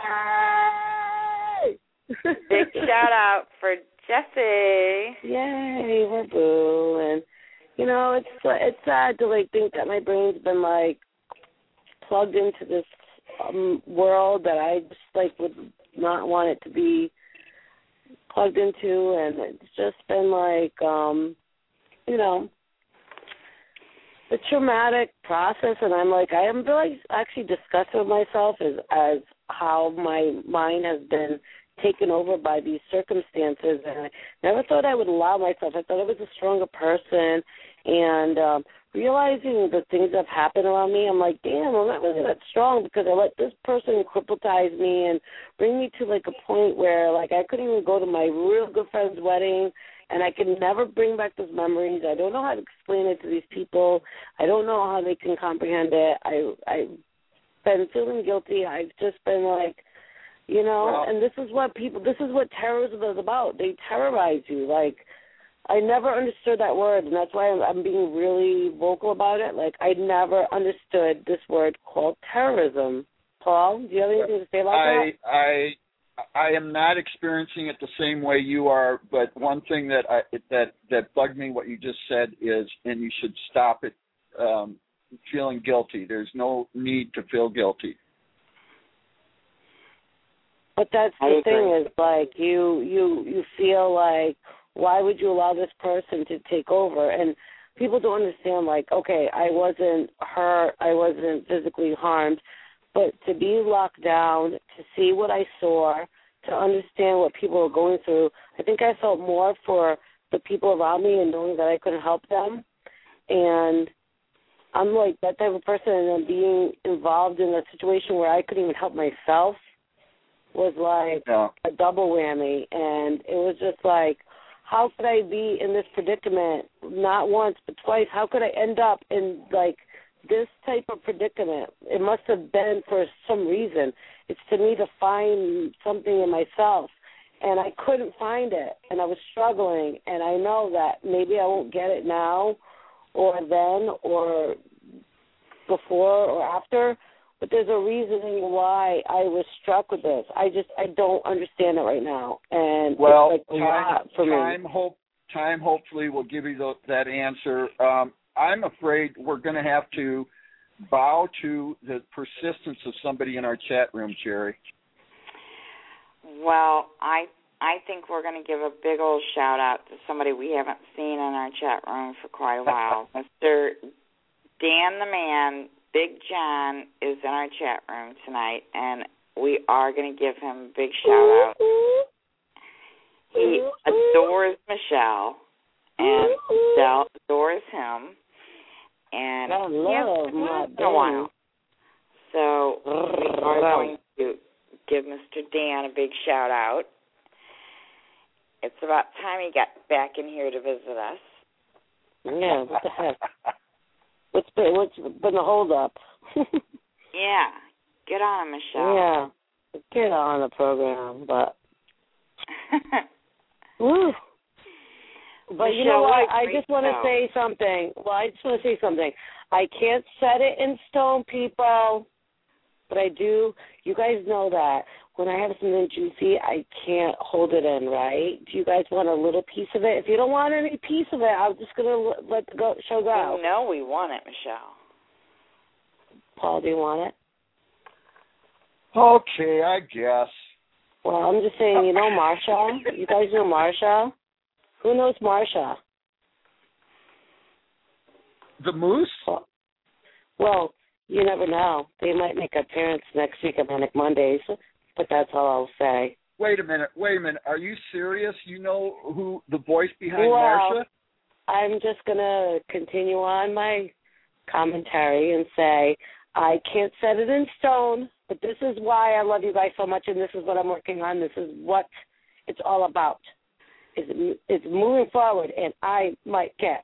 Jesse! Big shout-out for Jesse. Yay, we're boo. And, you know, it's it's sad to, like, think that my brain's been, like, plugged into this um, world that I just, like, would not want it to be plugged into, and it's just been like, um, you know, a traumatic process, and I'm like, I am really actually disgusted with myself as, as how my mind has been taken over by these circumstances, and I never thought I would allow myself. I thought I was a stronger person, and um, realizing the things that have happened around me, I'm like, damn, I'm not really that strong because I let this person crippletize me and bring me to, like, a point where, like, I couldn't even go to my real good friend's wedding, and I can never bring back those memories. I don't know how to explain it to these people. I don't know how they can comprehend it. I, I've been feeling guilty. I've just been like, you know, well, and this is what people, this is what terrorism is about. They terrorize you. Like, I never understood that word, and that's why I'm, I'm being really vocal about it. Like, I never understood this word called terrorism. Paul, do you have anything to say about I, that? I I am not experiencing it the same way you are, but one thing that I, that that bugged me, what you just said, is, and you should stop it, um, feeling guilty. There's no need to feel guilty. But that's the thing is, like, you, you, you feel like, why would you allow this person to take over? And people don't understand, like, okay, I wasn't hurt, I wasn't physically harmed, but to be locked down, to see what I saw, to understand what people were going through, I think I felt more for the people around me and knowing that I couldn't help them. And I'm like that type of person, and then being involved in a situation where I couldn't even help myself was like yeah. a double whammy. And it was just like, how could I be in this predicament, not once but twice? How could I end up in like this type of predicament? It must have been for some reason. It's to me to find something in myself, and I couldn't find it, and I was struggling, and I know that maybe I won't get it now or then or before or after, but there's a reasoning why I was struck with this. I just, I don't understand it right now, and well, it's like a time, lot for time, me. Hope, time hopefully will give you the, that answer. Um, I'm afraid we're going to have to bow to the persistence of somebody in our chat room, Cherry. Well, I I think we're going to give a big old shout out to somebody we haven't seen in our chat room for quite a while. Mister Dan the Man, Big John, is in our chat room tonight, and we are going to give him a big shout out. He adores Michelle, and Michelle adores him. And I love my in a while. So we are going to give Mister Dan a big shout out. It's about time he got back in here to visit us. Yeah, what the heck? What's been, what's been the hold up? Yeah, get on him, Michelle. Yeah, get on the program, but woo. But Michelle, you know what? what I just want to show. say something. Well, I just want to say something. I can't set it in stone, people, but I do. You guys know that when I have something juicy, I can't hold it in, right? Do you guys want a little piece of it? If you don't want any piece of it, I'm just going to let the go, show go. You know we want it, Michelle. Paul, do you want it? Okay, I guess. Well, I'm just saying, you know Marsha? You guys know Marsha? Who knows Marsha? The Moose? Well, well, you never know. They might make an appearance next week at Manic Mondays, but that's all I'll say. Wait a minute, wait a minute. Are you serious? You know who the voice behind well, Marsha? I'm just going to continue on my commentary and say I can't set it in stone, but this is why I love you guys so much, and this is what I'm working on. This is what it's all about. It's, it's moving forward, and I might get.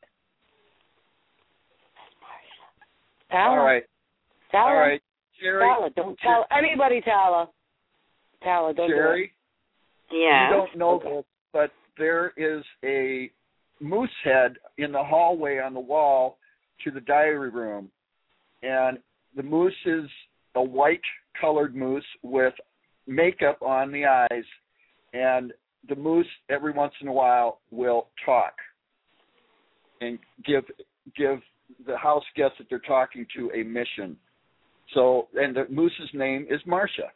Tala. All right. Tala. All right. Jerry. Tala. Don't tell anybody, Tala. Tala, don't Jerry, do it. Yeah. you don't know Okay. this, but there is a moose head in the hallway on the wall to the diary room. And the moose is a white-colored moose with makeup on the eyes. And the moose, every once in a while, will talk and give give the house guests that they're talking to a mission. So, and the moose's name is Marsha.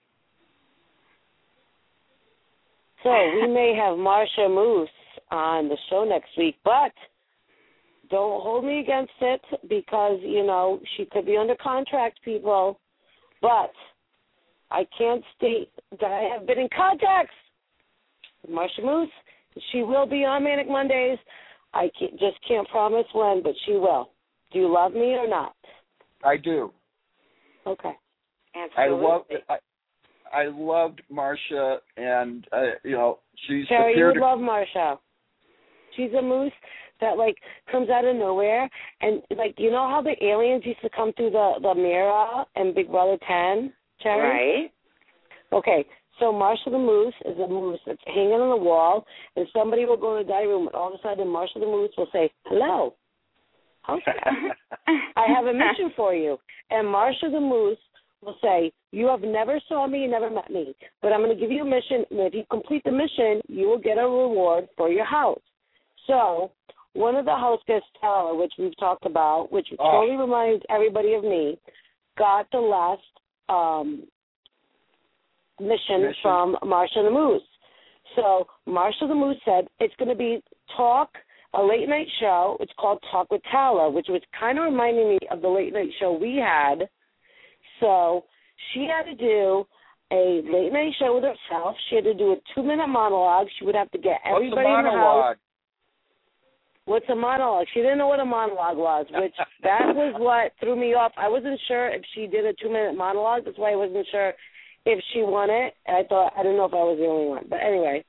So we may have Marsha Moose on the show next week, but don't hold me against it because, you know, she could be under contract, people. But I can't state that I have been in contact with Marsha Moose. She will be on Manic Mondays. I can't, just can't promise when, but she will. Do you love me or not? I do. Okay. I love I, I loved Marsha, and uh, you know she's Terry, you appeared would to- love Marsha. She's a moose that like comes out of nowhere, and like you know how the aliens used to come through the the mirror in Big Brother ten, Terry? Right. Okay, so Marsha the Moose is a moose that's hanging on the wall, and somebody will go in the dining room, and all of a sudden Marsha the Moose will say, "Hello, house guest. I have a mission for you." And Marsha the Moose will say, "You have never saw me, you never met me, but I'm going to give you a mission, and if you complete the mission, you will get a reward for your house." So one of the house guests, Tyler, which we've talked about, which Oh. totally reminds everybody of me, got the last um, mission, Mission. from Marsha the Moose. So Marsha the Moose said it's going to be talk a late night show. It's called Talk with Tala, which was kind of reminding me of the late night show we had. So she had to do a late night show with herself. She had to do a two-minute monologue. She would have to get everybody in the house. What's a monologue? She didn't know what a monologue was, which that was what threw me off. I wasn't sure if she did a two-minute monologue. That's why I wasn't sure if she won it. I thought, I didn't know if I was the only one. But anyway,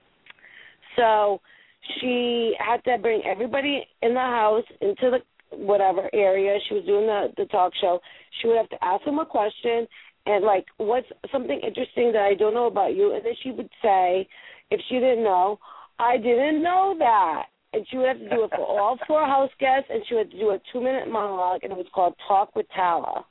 so she had to bring everybody in the house into the whatever area she was doing the, the talk show. She would have to ask them a question and, like, what's something interesting that I don't know about you? And then she would say, if she didn't know, I didn't know that. And she would have to do it for all four house guests, and she would have to do a two-minute monologue, and it was called Talk with Tala.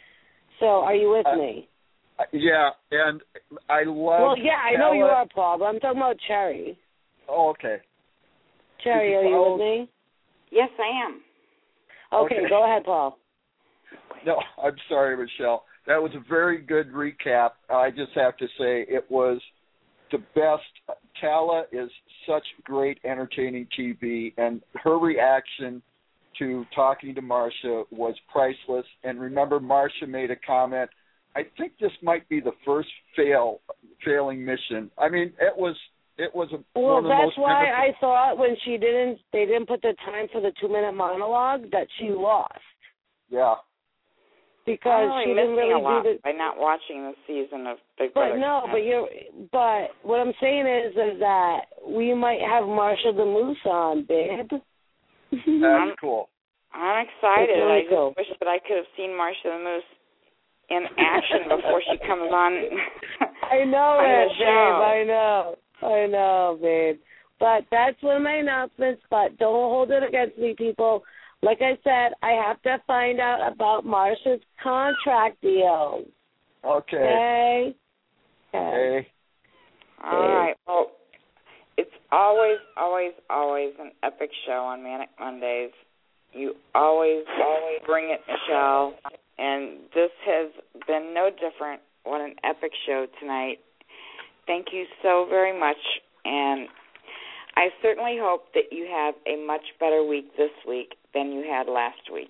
So are you with uh, me? Yeah, and I love Well, yeah, I know Tala. you are, Paul, but I'm talking about Cherry. Oh, okay. Cherry, you are you follow? with me? Yes, I am. Okay, Okay. go ahead, Paul. No, I'm sorry, Michelle. That was a very good recap. I just have to say it was the best. Tala is such great, entertaining T V, and her reaction to talking to Marsha was priceless. And remember, Marsha made a comment, I think this might be the first fail, failing mission. I mean, it was it was a, Well, one of the that's most why wonderful- I thought when she didn't, they didn't put the time for the two-minute monologue that she lost. Yeah. Because I'm she really didn't missing really a lot do the. by not watching this season of Big But Brother. no, but you're. But what I'm saying is, is that we might have Marsha the Moose on, babe. That's cool. I'm excited. It's really I just cool. wish that I could have seen Marsha the Moose in action before she comes on. I know on it, the babe. show. I know. I know, babe. But that's one of my announcements. But don't hold it against me, people. Like I said, I have to find out about Marsha's contract deal. Okay. Okay. Okay. All right. Well, it's always, always, always an epic show on Manic Mondays. You always, always bring it, Michelle. And this has been no different. What an epic show tonight. Thank you so very much. And I certainly hope that you have a much better week this week than you had last week.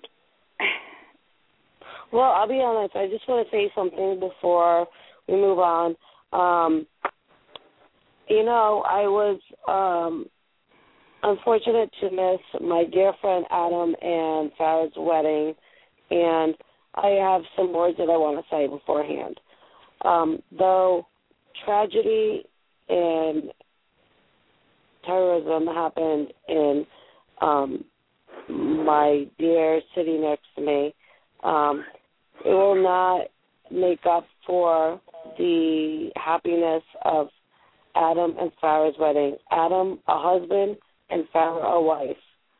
Well, I'll be honest. I just want to say something before we move on. Um, you know, I was um, unfortunate to miss my dear friend Adam and Farah's wedding, and I have some words that I want to say beforehand. Um, though tragedy and terrorism happened in um, my dear city next to me, um, it will not make up for the happiness of Adam and Farah's wedding. Adam, a husband, and Farah, a wife.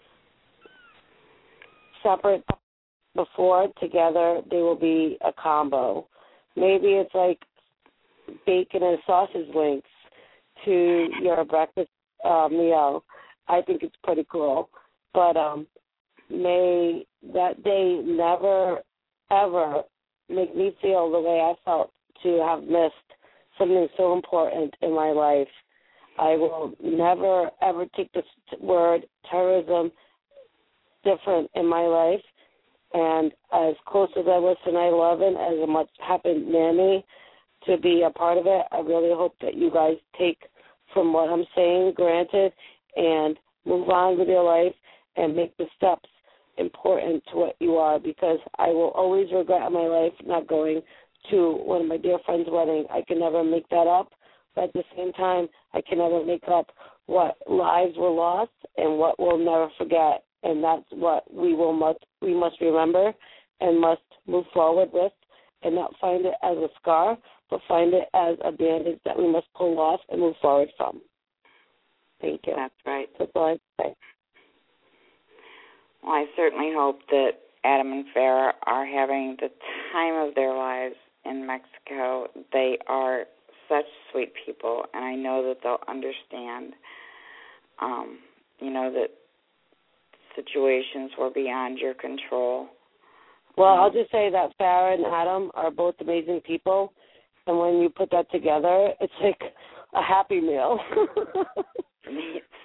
Separate before, together, they will be a combo. Maybe it's like bacon and sausage links to your breakfast uh, meal. I think it's pretty cool. But um, may that day never, ever make me feel the way I felt to have missed something so important in my life. I will never, ever take this word terrorism different in my life. And as close as I was to nine eleven, as much happened near me, to be a part of it, I really hope that you guys take from what I'm saying, granted, and move on with your life and make the steps important to what you are, because I will always regret in my life not going to one of my dear friends' wedding. I can never make that up, but at the same time, I can never make up what lives were lost and what we'll never forget, and that's what we will must we must remember and must move forward with, and not find it as a scar, but find it as a bandage that we must pull off and move forward from. Thank you. That's right. That's all I say. Well, I certainly hope that Adam and Farah are having the time of their lives in Mexico. They are such sweet people, and I know that they'll understand, um, you know, that situations were beyond your control. Well, um, I'll just say that Farah and Adam are both amazing people, and when you put that together, it's like a happy meal.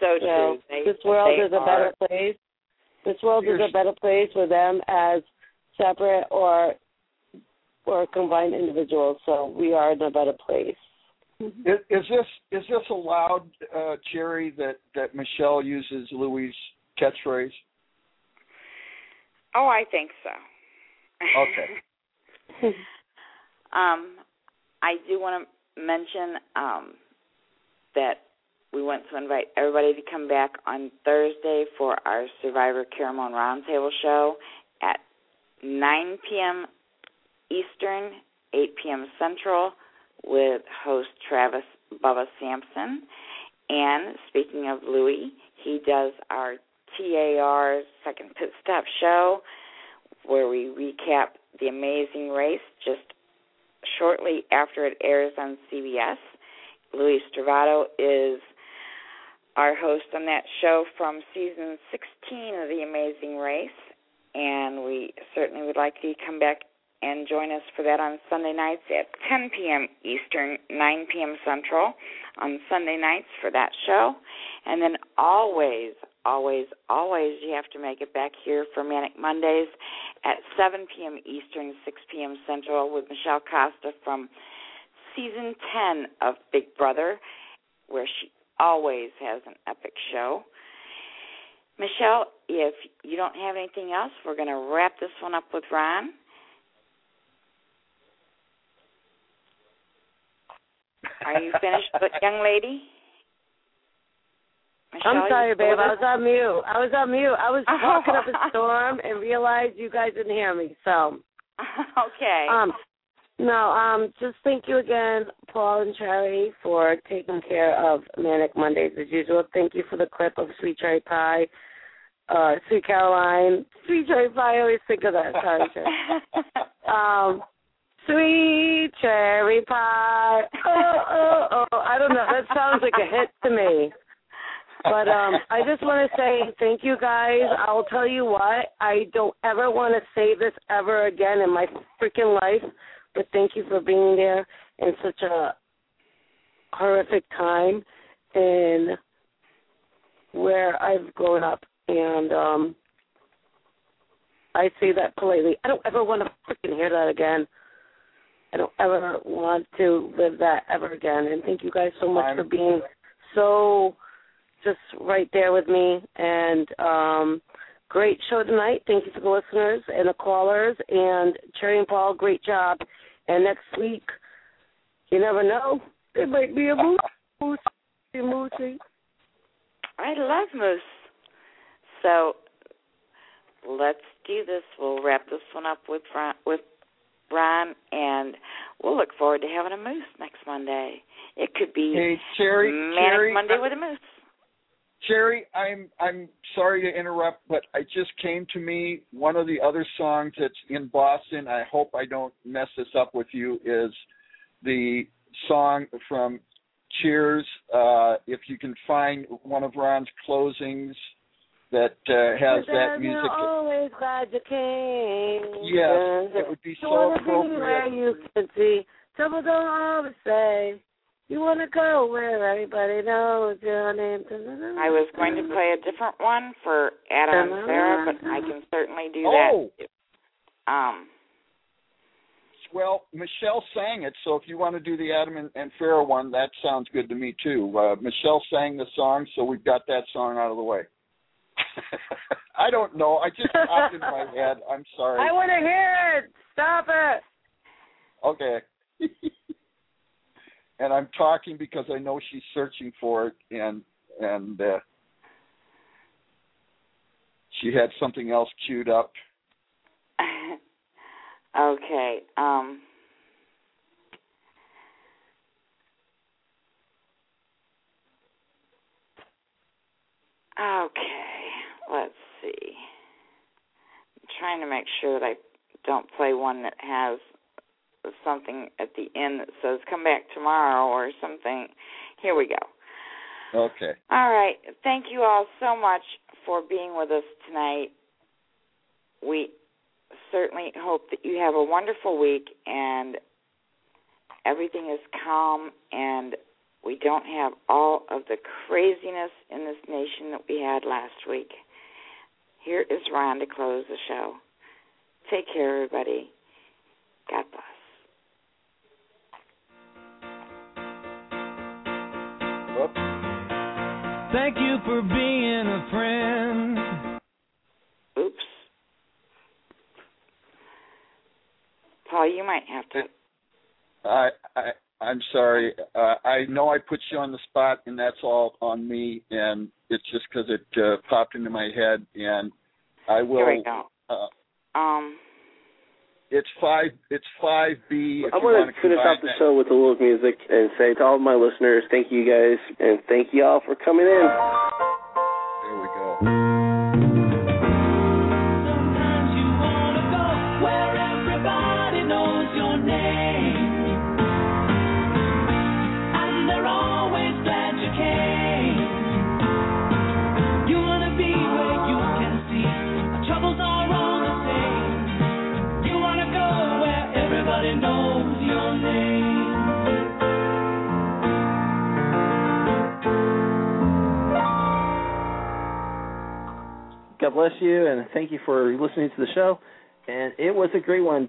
so you know, true. They, this world they is a are. better place. This world is a better place with them as separate or or combined individuals. So we are in a better place. Is, is this is this allowed, uh, Jerry? That, that Michelle uses Louis' catchphrase? Oh, I think so. Okay. um, I do want to mention um, that we want to invite everybody to come back on Thursday for our Survivor Caramel Roundtable show at nine p.m. Eastern, eight p.m. Central, with host Travis Bubba Sampson. And speaking of Louis, he does our T A R Second Pit Stop show, where we recap The Amazing Race just shortly after it airs on C B S. Louis Stravato is our host on that show from season sixteen of The Amazing Race, and we certainly would like you to come back and join us for that on Sunday nights at ten p.m. Eastern, nine p.m. Central on Sunday nights for that show. And then always, always, always you have to make it back here for Manic Mondays at seven p.m. Eastern, six p.m. Central with Michelle Costa from season ten of Big Brother, where she always has an epic show. Michelle, if you don't have anything else, we're going to wrap this one up with Ron. Are you finished, young lady? Michelle, I'm sorry, babe. I was on mute. I was on mute. I was walking up a storm and realized you guys didn't hear me. So, okay. Um, no, um, just thank you again, Paul and Cherry, for taking care of Manic Mondays as usual. Thank you for the clip of Sweet Cherry Pie, uh, Sweet Caroline, Sweet Cherry Pie. I always think of that. Sorry, Cherry. um. Sweet cherry pie. Oh, oh, oh. I don't know. That sounds like a hit to me. But um, I just want to say thank you guys. I'll tell you what, I don't ever want to say this ever again in my freaking life, but thank you for being there in such a horrific time in where I've grown up. And um, I say that politely. I don't ever want to freaking hear that again. I don't ever want to live that ever again. And thank you guys so much I'm, for being so just right there with me. And um, great show tonight. Thank you to the listeners and the callers. And Cherry and Paul, great job. And next week, you never know, it might be a moose. moose, moose. I love moose. So let's do this. We'll wrap this one up with with Ron, and we'll look forward to having a moose next Monday. It could be hey, Cherry, Manic Cherry, Monday with a moose. Cherry, I'm I'm sorry to interrupt, but I just came to me, one of the other songs that's in Boston, I hope I don't mess this up with you, is the song from Cheers. Uh, if you can find one of Ron's closings that uh, has that music. I'm always glad you came. Yes, it would be you so appropriate. Be where you can see. People don't always say, you want to go where everybody knows your name. I was going to play a different one for Adam and Sarah, but I can certainly do oh. that. Um. Well, Michelle sang it, so if you want to do the Adam and, and Farrah one, that sounds good to me, too. Uh, Michelle sang the song, so we've got that song out of the way. I don't know. I just popped in my head. I'm sorry. I want to hear it. Stop it. Okay. And I'm talking because I know she's searching for it, and and uh, she had something else queued up. Okay. Um. Okay. Let's see. I'm trying to make sure that I don't play one that has something at the end that says come back tomorrow or something. Here we go. Okay. All right. Thank you all so much for being with us tonight. We certainly hope that you have a wonderful week and everything is calm and we don't have all of the craziness in this nation that we had last week. Here is Ron to close the show. Take care, everybody. God bless. Whoops. Thank you for being a friend. Oops. Paul, you might have to. I, I, I'm sorry. Uh, I know I put you on the spot, and that's all on me, and it's just because it uh, popped into my head, and I will. Here we go. Uh, um. It's five. It's five B. I want to finish off the that. show with a little music and say to all of my listeners, thank you guys, and thank you all for coming in. There we go. Sometimes you want to go where everybody knows your name, and they're always glad you came. You want to be where you can see our troubles are all the same. You want to go where everybody knows your name. God bless you, and thank you for listening to the show. And it was a great one.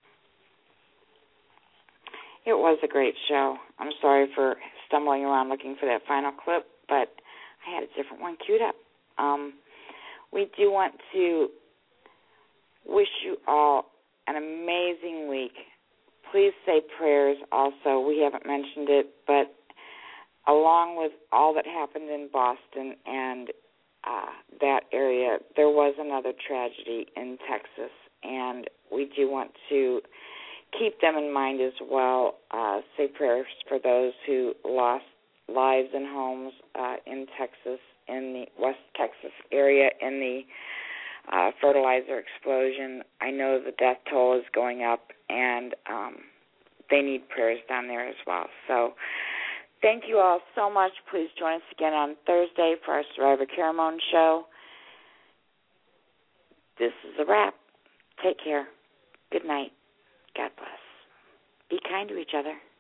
It was a great show. I'm sorry for stumbling around looking for that final clip, but I had a different one queued up. Um, we do want to wish you all an amazing week. Please say prayers also. We haven't mentioned it, but along with all that happened in Boston and uh, that area, there was another tragedy in Texas, and we do want to keep them in mind as well. Uh, say prayers for those who lost lives and homes uh, in Texas, in the West Texas area, in the uh, fertilizer explosion. I know the death toll is going up, and um, they need prayers down there as well. So thank you all so much. Please join us again on Thursday for our Survivor Caramone show. This is a wrap. Take care. Good night. God bless. Be kind to each other.